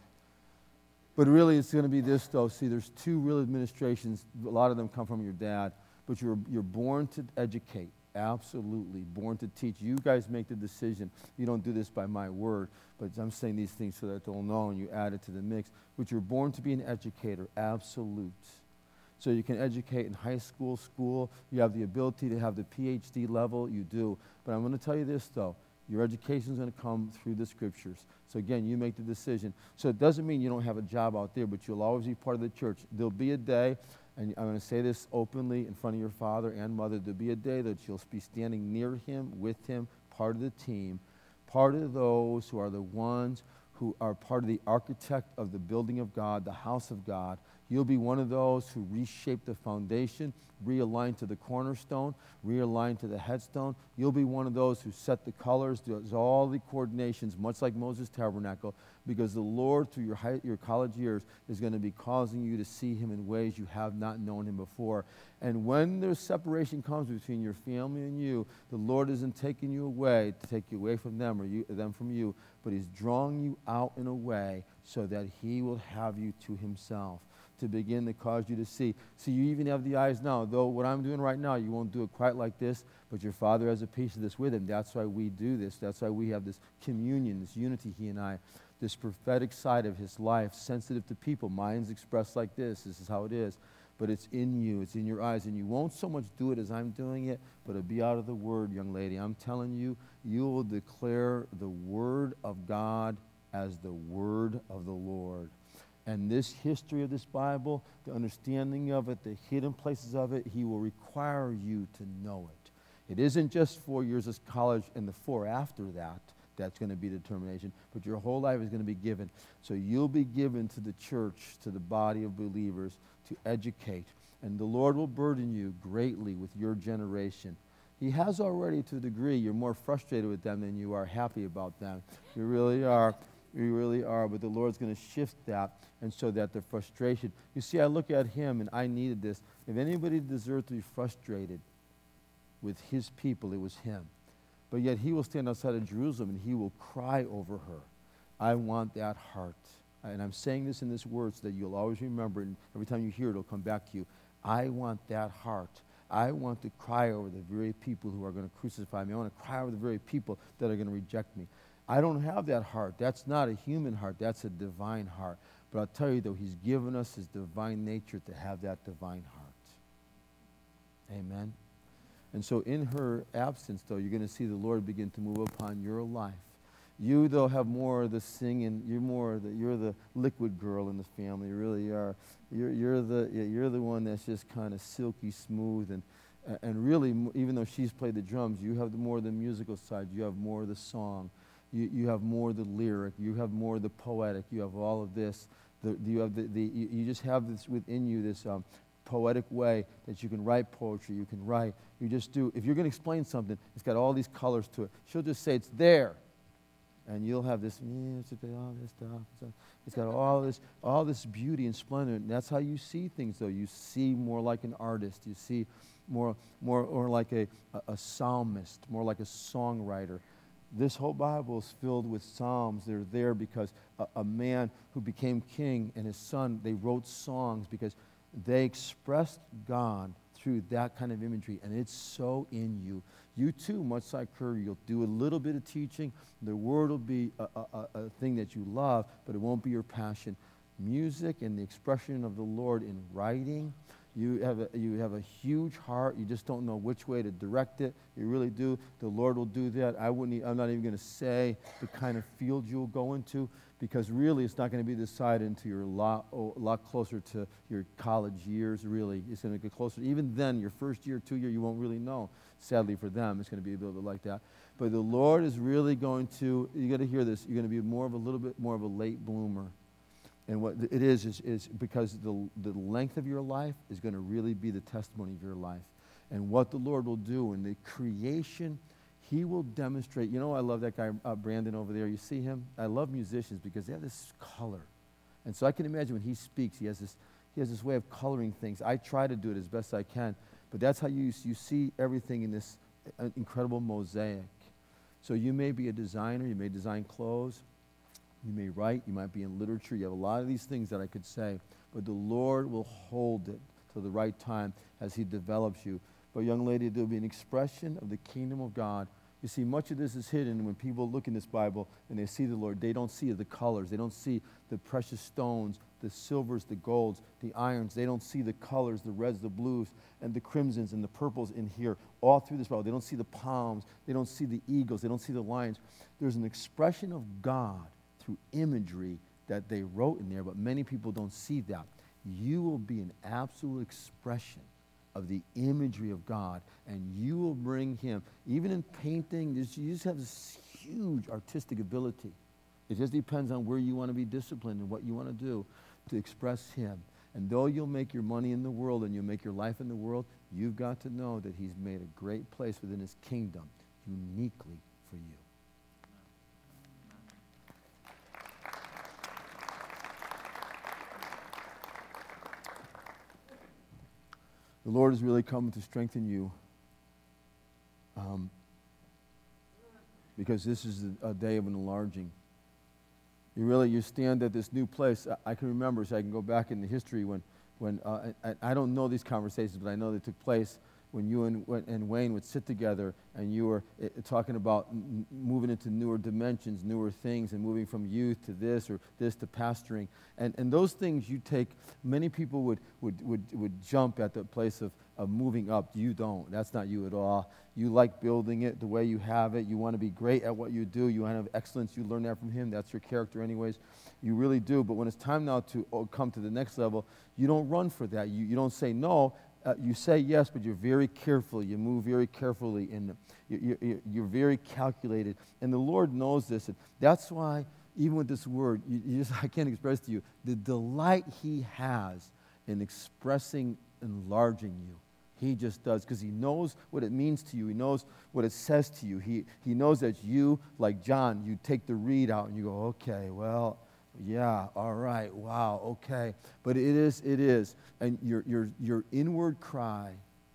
But really, it's going to be this, though. See, there's two real administrations. A lot of them come from your dad. But you're, you're born to educate, absolutely. Born to teach. You guys make the decision. You don't do this by my word. But I'm saying these things so that they'll know, and you add it to the mix. But you're born to be an educator, absolute. So you can educate in high school, school. You have the ability to have the P H D level. You do. But I'm going to tell you this, though. Your education is going to come through the Scriptures. So, again, you make the decision. So it doesn't mean you don't have a job out there, but you'll always be part of the church. There'll be a day, and I'm going to say this openly in front of your father and mother, there'll be a day that you'll be standing near him, with him, part of the team, part of those who are the ones who are part of the architect of the building of God, the house of God. You'll be one of those who reshape the foundation, realign to the cornerstone, realign to the headstone. You'll be one of those who set the colors, does all the coordinations, much like Moses' tabernacle, because the Lord, through your, high, your college years, is going to be causing you to see him in ways you have not known him before. And when there's separation comes between your family and you, the Lord isn't taking you away to take you away from them or you, them from you, but he's drawing you out in a way so that he will have you to himself, to begin to cause you to see. See, you even have the eyes now. Though what I'm doing right now, you won't do it quite like this, but your Father has a piece of this with him. That's why we do this. That's why we have this communion, this unity, he and I, this prophetic side of his life, sensitive to people. Mine's expressed like this. This is how it is. But it's in you. It's in your eyes. And you won't so much do it as I'm doing it, but it'll be out of the Word, young lady. I'm telling you, you will declare the Word of God as the word of the Lord. And this history of this Bible, the understanding of it, the hidden places of it, he will require you to know it. It isn't just four years of college and the four after that that's going to be determination, but your whole life is going to be given. So you'll be given to the church, to the body of believers, to educate. And the Lord will burden you greatly with your generation. He has already to a degree. You're more frustrated with them than you are happy about them. You really are. You really are. But the Lord's going to shift that, and so that the frustration. You see, I look at him, and I needed this. If anybody deserved to be frustrated with his people, it was him. But yet he will stand outside of Jerusalem, and he will cry over her. I want that heart. And I'm saying this in this word so that you'll always remember it, and every time you hear it, it'll come back to you. I want that heart. I want to cry over the very people who are going to crucify me. I want to cry over the very people that are going to reject me. I don't have that heart. That's not a human heart. That's a divine heart. But I'll tell you, though, he's given us his divine nature to have that divine heart. Amen? And so in her absence, though, you're going to see the Lord begin to move upon your life. You, though, have more of the singing. You're more the, you're the liquid girl in the family. You really are. You're, you're, the, you're the one that's just kind of silky smooth. And, and really, even though she's played the drums, you have the more of the musical side. You have more of the song. You, you have more of the lyric. You have more of the poetic. You have all of this. The, you, have the, the, you, you just have this within you, this um, poetic way that you can write poetry. You can write. You just do. If you're going to explain something, it's got all these colors to it. She'll just say, it's there. And you'll have this, yeah, it's got all this stuff. It's got all this, all this beauty and splendor. And that's how you see things, though. You see more like an artist. You see more, more, or like a, a, a psalmist, more like a songwriter. This whole Bible is filled with psalms. They're there because a, a man who became king and his son, they wrote songs because they expressed God through that kind of imagery, and it's so in you. You too, much like her, you'll do a little bit of teaching. The word will be a, a, a thing that you love, but it won't be your passion. Music and the expression of the Lord in writing, you have a, you have a huge heart. You just don't know which way to direct it. You really do. The Lord will do that. I wouldn't. I'm not even going to say the kind of field you'll go into, because really it's not going to be decided until you're a lot, oh, a lot closer to your college years, really. It's going to get closer. Even then, your first year, two year, you won't really know. Sadly for them, it's going to be a little bit like that. But the Lord is really going to, you got to hear this, you're going to be more of a little bit more of a late bloomer. And what it is, is, is because the, the length of your life is going to really be the testimony of your life. And what the Lord will do in the creation, he will demonstrate. You know, I love that guy, uh, Brandon, over there. You see him? I love musicians because they have this color. And so I can imagine when he speaks, he has this, he has this way of coloring things. I try to do it as best I can. But that's how you, you see everything in this incredible mosaic. So you may be a designer. You may design clothes. You may write. You might be in literature. You have a lot of these things that I could say. But the Lord will hold it till the right time as he develops you. But young lady, there will be an expression of the kingdom of God. You see, much of this is hidden. When people look in this Bible and they see the Lord, they don't see the colors. They don't see the precious stones, the silvers, the golds, the irons. They don't see the colors, the reds, the blues, and the crimsons and the purples in here, all through this Bible. They don't see the palms. They don't see the eagles. They don't see the lions. There's an expression of God through imagery that they wrote in there, but many people don't see that. You will be an absolute expression of the imagery of God, and you will bring him. Even in painting, you just have this huge artistic ability. It just depends on where you want to be disciplined and what you want to do to express him. And though you'll make your money in the world and you'll make your life in the world, you've got to know that he's made a great place within his kingdom uniquely for you. The Lord is really coming to strengthen you, um, because this is a, a day of an enlarging. You really, you stand at this new place. I, I can remember, so I can go back in the history when, when uh, I, I don't know these conversations, but I know they took place. when you and, and Wayne would sit together and you were uh, talking about n- moving into newer dimensions, newer things, and moving from youth to this or this to pastoring. And, and those things you take, many people would, would, would, would jump at the place of, of moving up. You don't. That's not you at all. You like building it the way you have it. You want to be great at what you do. You want to have excellence. You learn that from him. That's your character anyways. You really do. But when it's time now to oh, come to the next level, you don't run for that. You, you don't say no. Uh, you say yes, but you're very careful. You move very carefully. And you, you, you're very calculated. And the Lord knows this. And that's why, even with this word, you, you just, I can't express to you the delight he has in expressing, enlarging you. He just does, because he knows what it means to you. He knows what it says to you. He, he knows that you, like John, you take the reed out and you go, okay, well, yeah, all right, wow, okay. But it is, it is. And your, your, your inward cry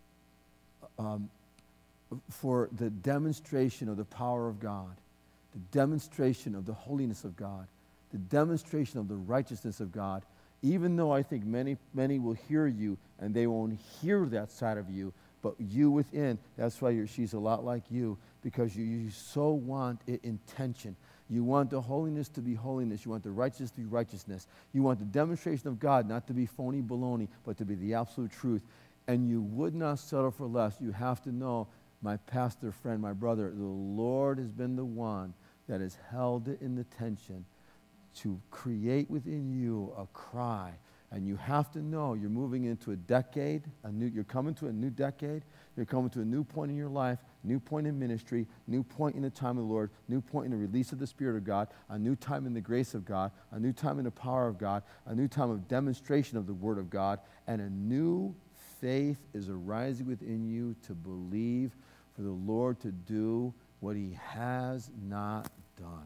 um, for the demonstration of the power of God, the demonstration of the holiness of God, the demonstration of the righteousness of God, even though I think many, many will hear you and they won't hear that side of you, but you within, that's why you're, she's a lot like you, because you, you so want it in tension. You want the holiness to be holiness. You want the righteousness to be righteousness. You want the demonstration of God not to be phony baloney, but to be the absolute truth. And you would not settle for less. You have to know, my pastor friend, my brother, the Lord has been the one that has held it in the tension to create within you a cry. And you have to know you're moving into a decade, a new, you're coming to a new decade, you're coming to a new point in your life, new point in ministry, new point in the time of the Lord, new point in the release of the Spirit of God, a new time in the grace of God, a new time in the power of God, a new time of demonstration of the Word of God, and a new faith is arising within you to believe for the Lord to do what he has not done.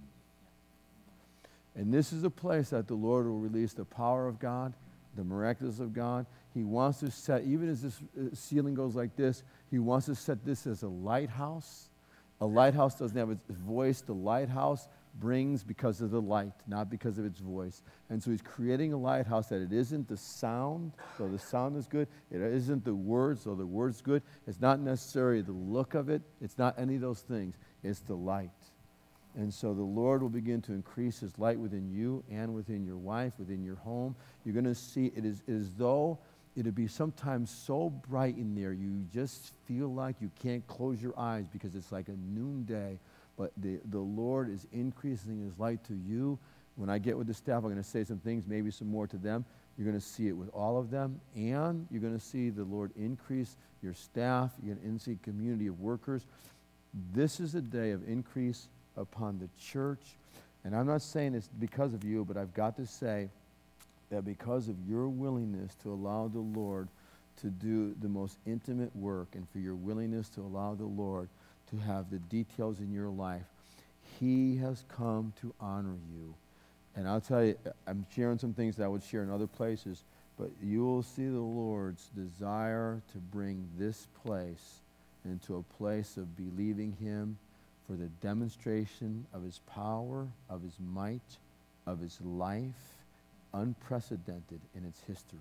And this is a place that the Lord will release the power of God, the miraculous of God. He wants to set, even as this ceiling goes like this, he wants to set this as a lighthouse. A lighthouse doesn't have its voice. The lighthouse brings because of the light, not because of its voice. And so he's creating a lighthouse that it isn't the sound, though the sound is good. It isn't the words, though the word's good. It's not necessarily the look of it. It's not any of those things. It's the light. And so the Lord will begin to increase his light within you and within your wife, within your home. You're going to see it is, it is as though it would be sometimes so bright in there, you just feel like you can't close your eyes because it's like a noonday. But the, the Lord is increasing his light to you. When I get with the staff, I'm going to say some things, maybe some more to them. You're going to see it with all of them. And you're going to see the Lord increase your staff. You're going to see a community of workers. This is a day of increase upon the church. And I'm not saying this because of you, but I've got to say that because of your willingness to allow the Lord to do the most intimate work and for your willingness to allow the Lord to have the details in your life, he has come to honor you. And I'll tell you, I'm sharing some things that I would share in other places, but you will see the Lord's desire to bring this place into a place of believing him for the demonstration of his power, of his might, of his life, unprecedented in its history.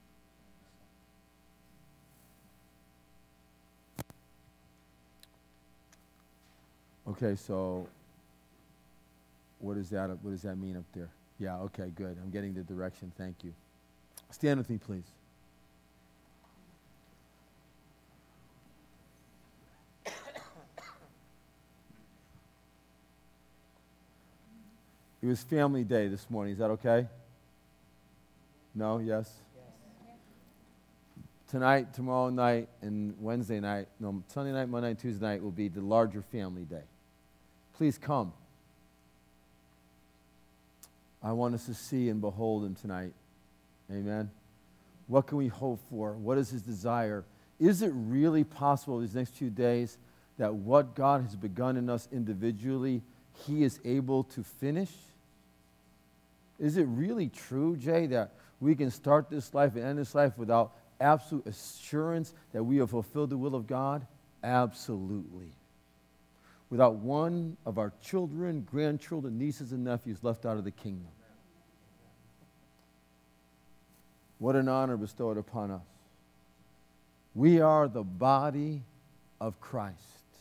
Okay, so what does that what does that mean up there? Yeah, okay, good. I'm getting the direction. Thank you. Stand with me, please. It was family day this morning. Is that okay? No? Yes? Yes. Tonight, tomorrow night, and Wednesday night, no, Sunday night, Monday night, Tuesday night will be the larger family day. Please come. I want us to see and behold him tonight. Amen. What can we hope for? What is his desire? Is it really possible these next few days that what God has begun in us individually, he is able to finish? Is it really true, Jay, that we can start this life and end this life without absolute assurance that we have fulfilled the will of God? Absolutely. Without one of our children, grandchildren, nieces, and nephews left out of the kingdom. What an honor bestowed upon us. We are the body of Christ,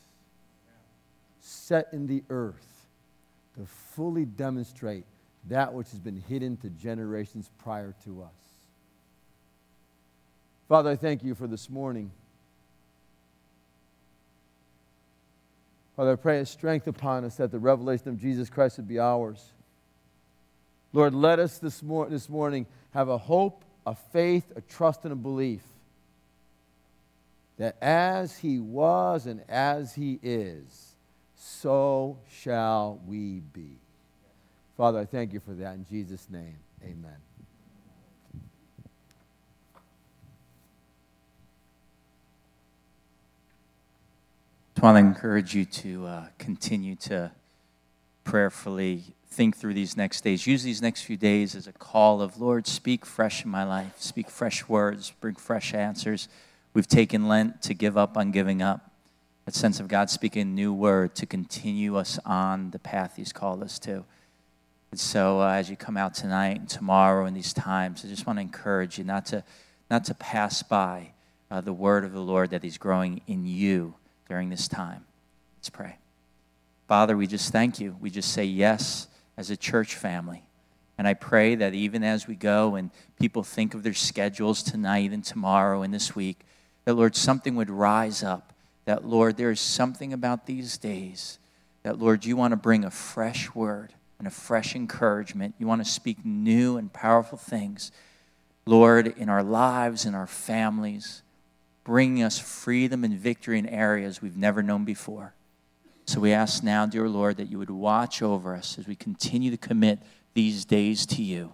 set in the earth to fully demonstrate that which has been hidden to generations prior to us. Father, I thank you for this morning. Father, I pray a strength upon us that the revelation of Jesus Christ would be ours. Lord, let us this, mor- this morning have a hope, a faith, a trust, and a belief that as he was and as he is, so shall we be. Father, I thank you for that. In Jesus' name, amen. I want to encourage you to uh, continue to prayerfully think through these next days. Use these next few days as a call of, Lord, speak fresh in my life. Speak fresh words. Bring fresh answers. We've taken Lent to give up on giving up. That sense of God speaking a new word to continue us on the path he's called us to. And so uh, as you come out tonight and tomorrow in these times, I just want to encourage you not to, not to pass by uh, the word of the Lord that he's growing in you during this time. Let's pray. Father, we just thank you. We just say yes as a church family. And I pray that even as we go and people think of their schedules tonight and tomorrow and this week, that, Lord, something would rise up. That, Lord, there is something about these days that, Lord, you want to bring a fresh word and a fresh encouragement. You want to speak new and powerful things, Lord, in our lives, in our families, bringing us freedom and victory in areas we've never known before. So we ask now, dear Lord, that you would watch over us as we continue to commit these days to you,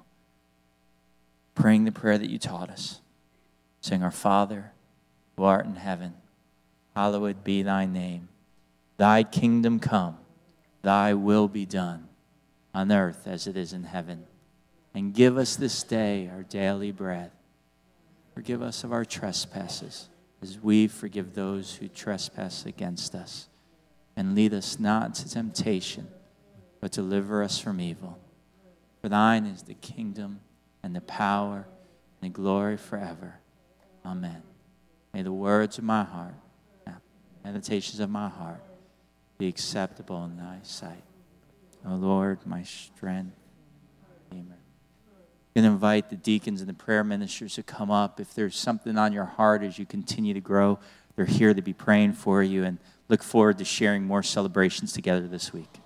praying the prayer that you taught us, saying, Our Father, who art in heaven, hallowed be thy name. Thy kingdom come, thy will be done, on earth as it is in heaven. And give us this day our daily bread. Forgive us of our trespasses, as we forgive those who trespass against us. And lead us not into temptation, but deliver us from evil. For thine is the kingdom and the power and the glory forever. Amen. May the words of my heart, meditations of my heart, be acceptable in thy sight. O Lord, my strength. Amen. You can invite the deacons and the prayer ministers to come up. If there's something on your heart as you continue to grow, they're here to be praying for you, and look forward to sharing more celebrations together this week.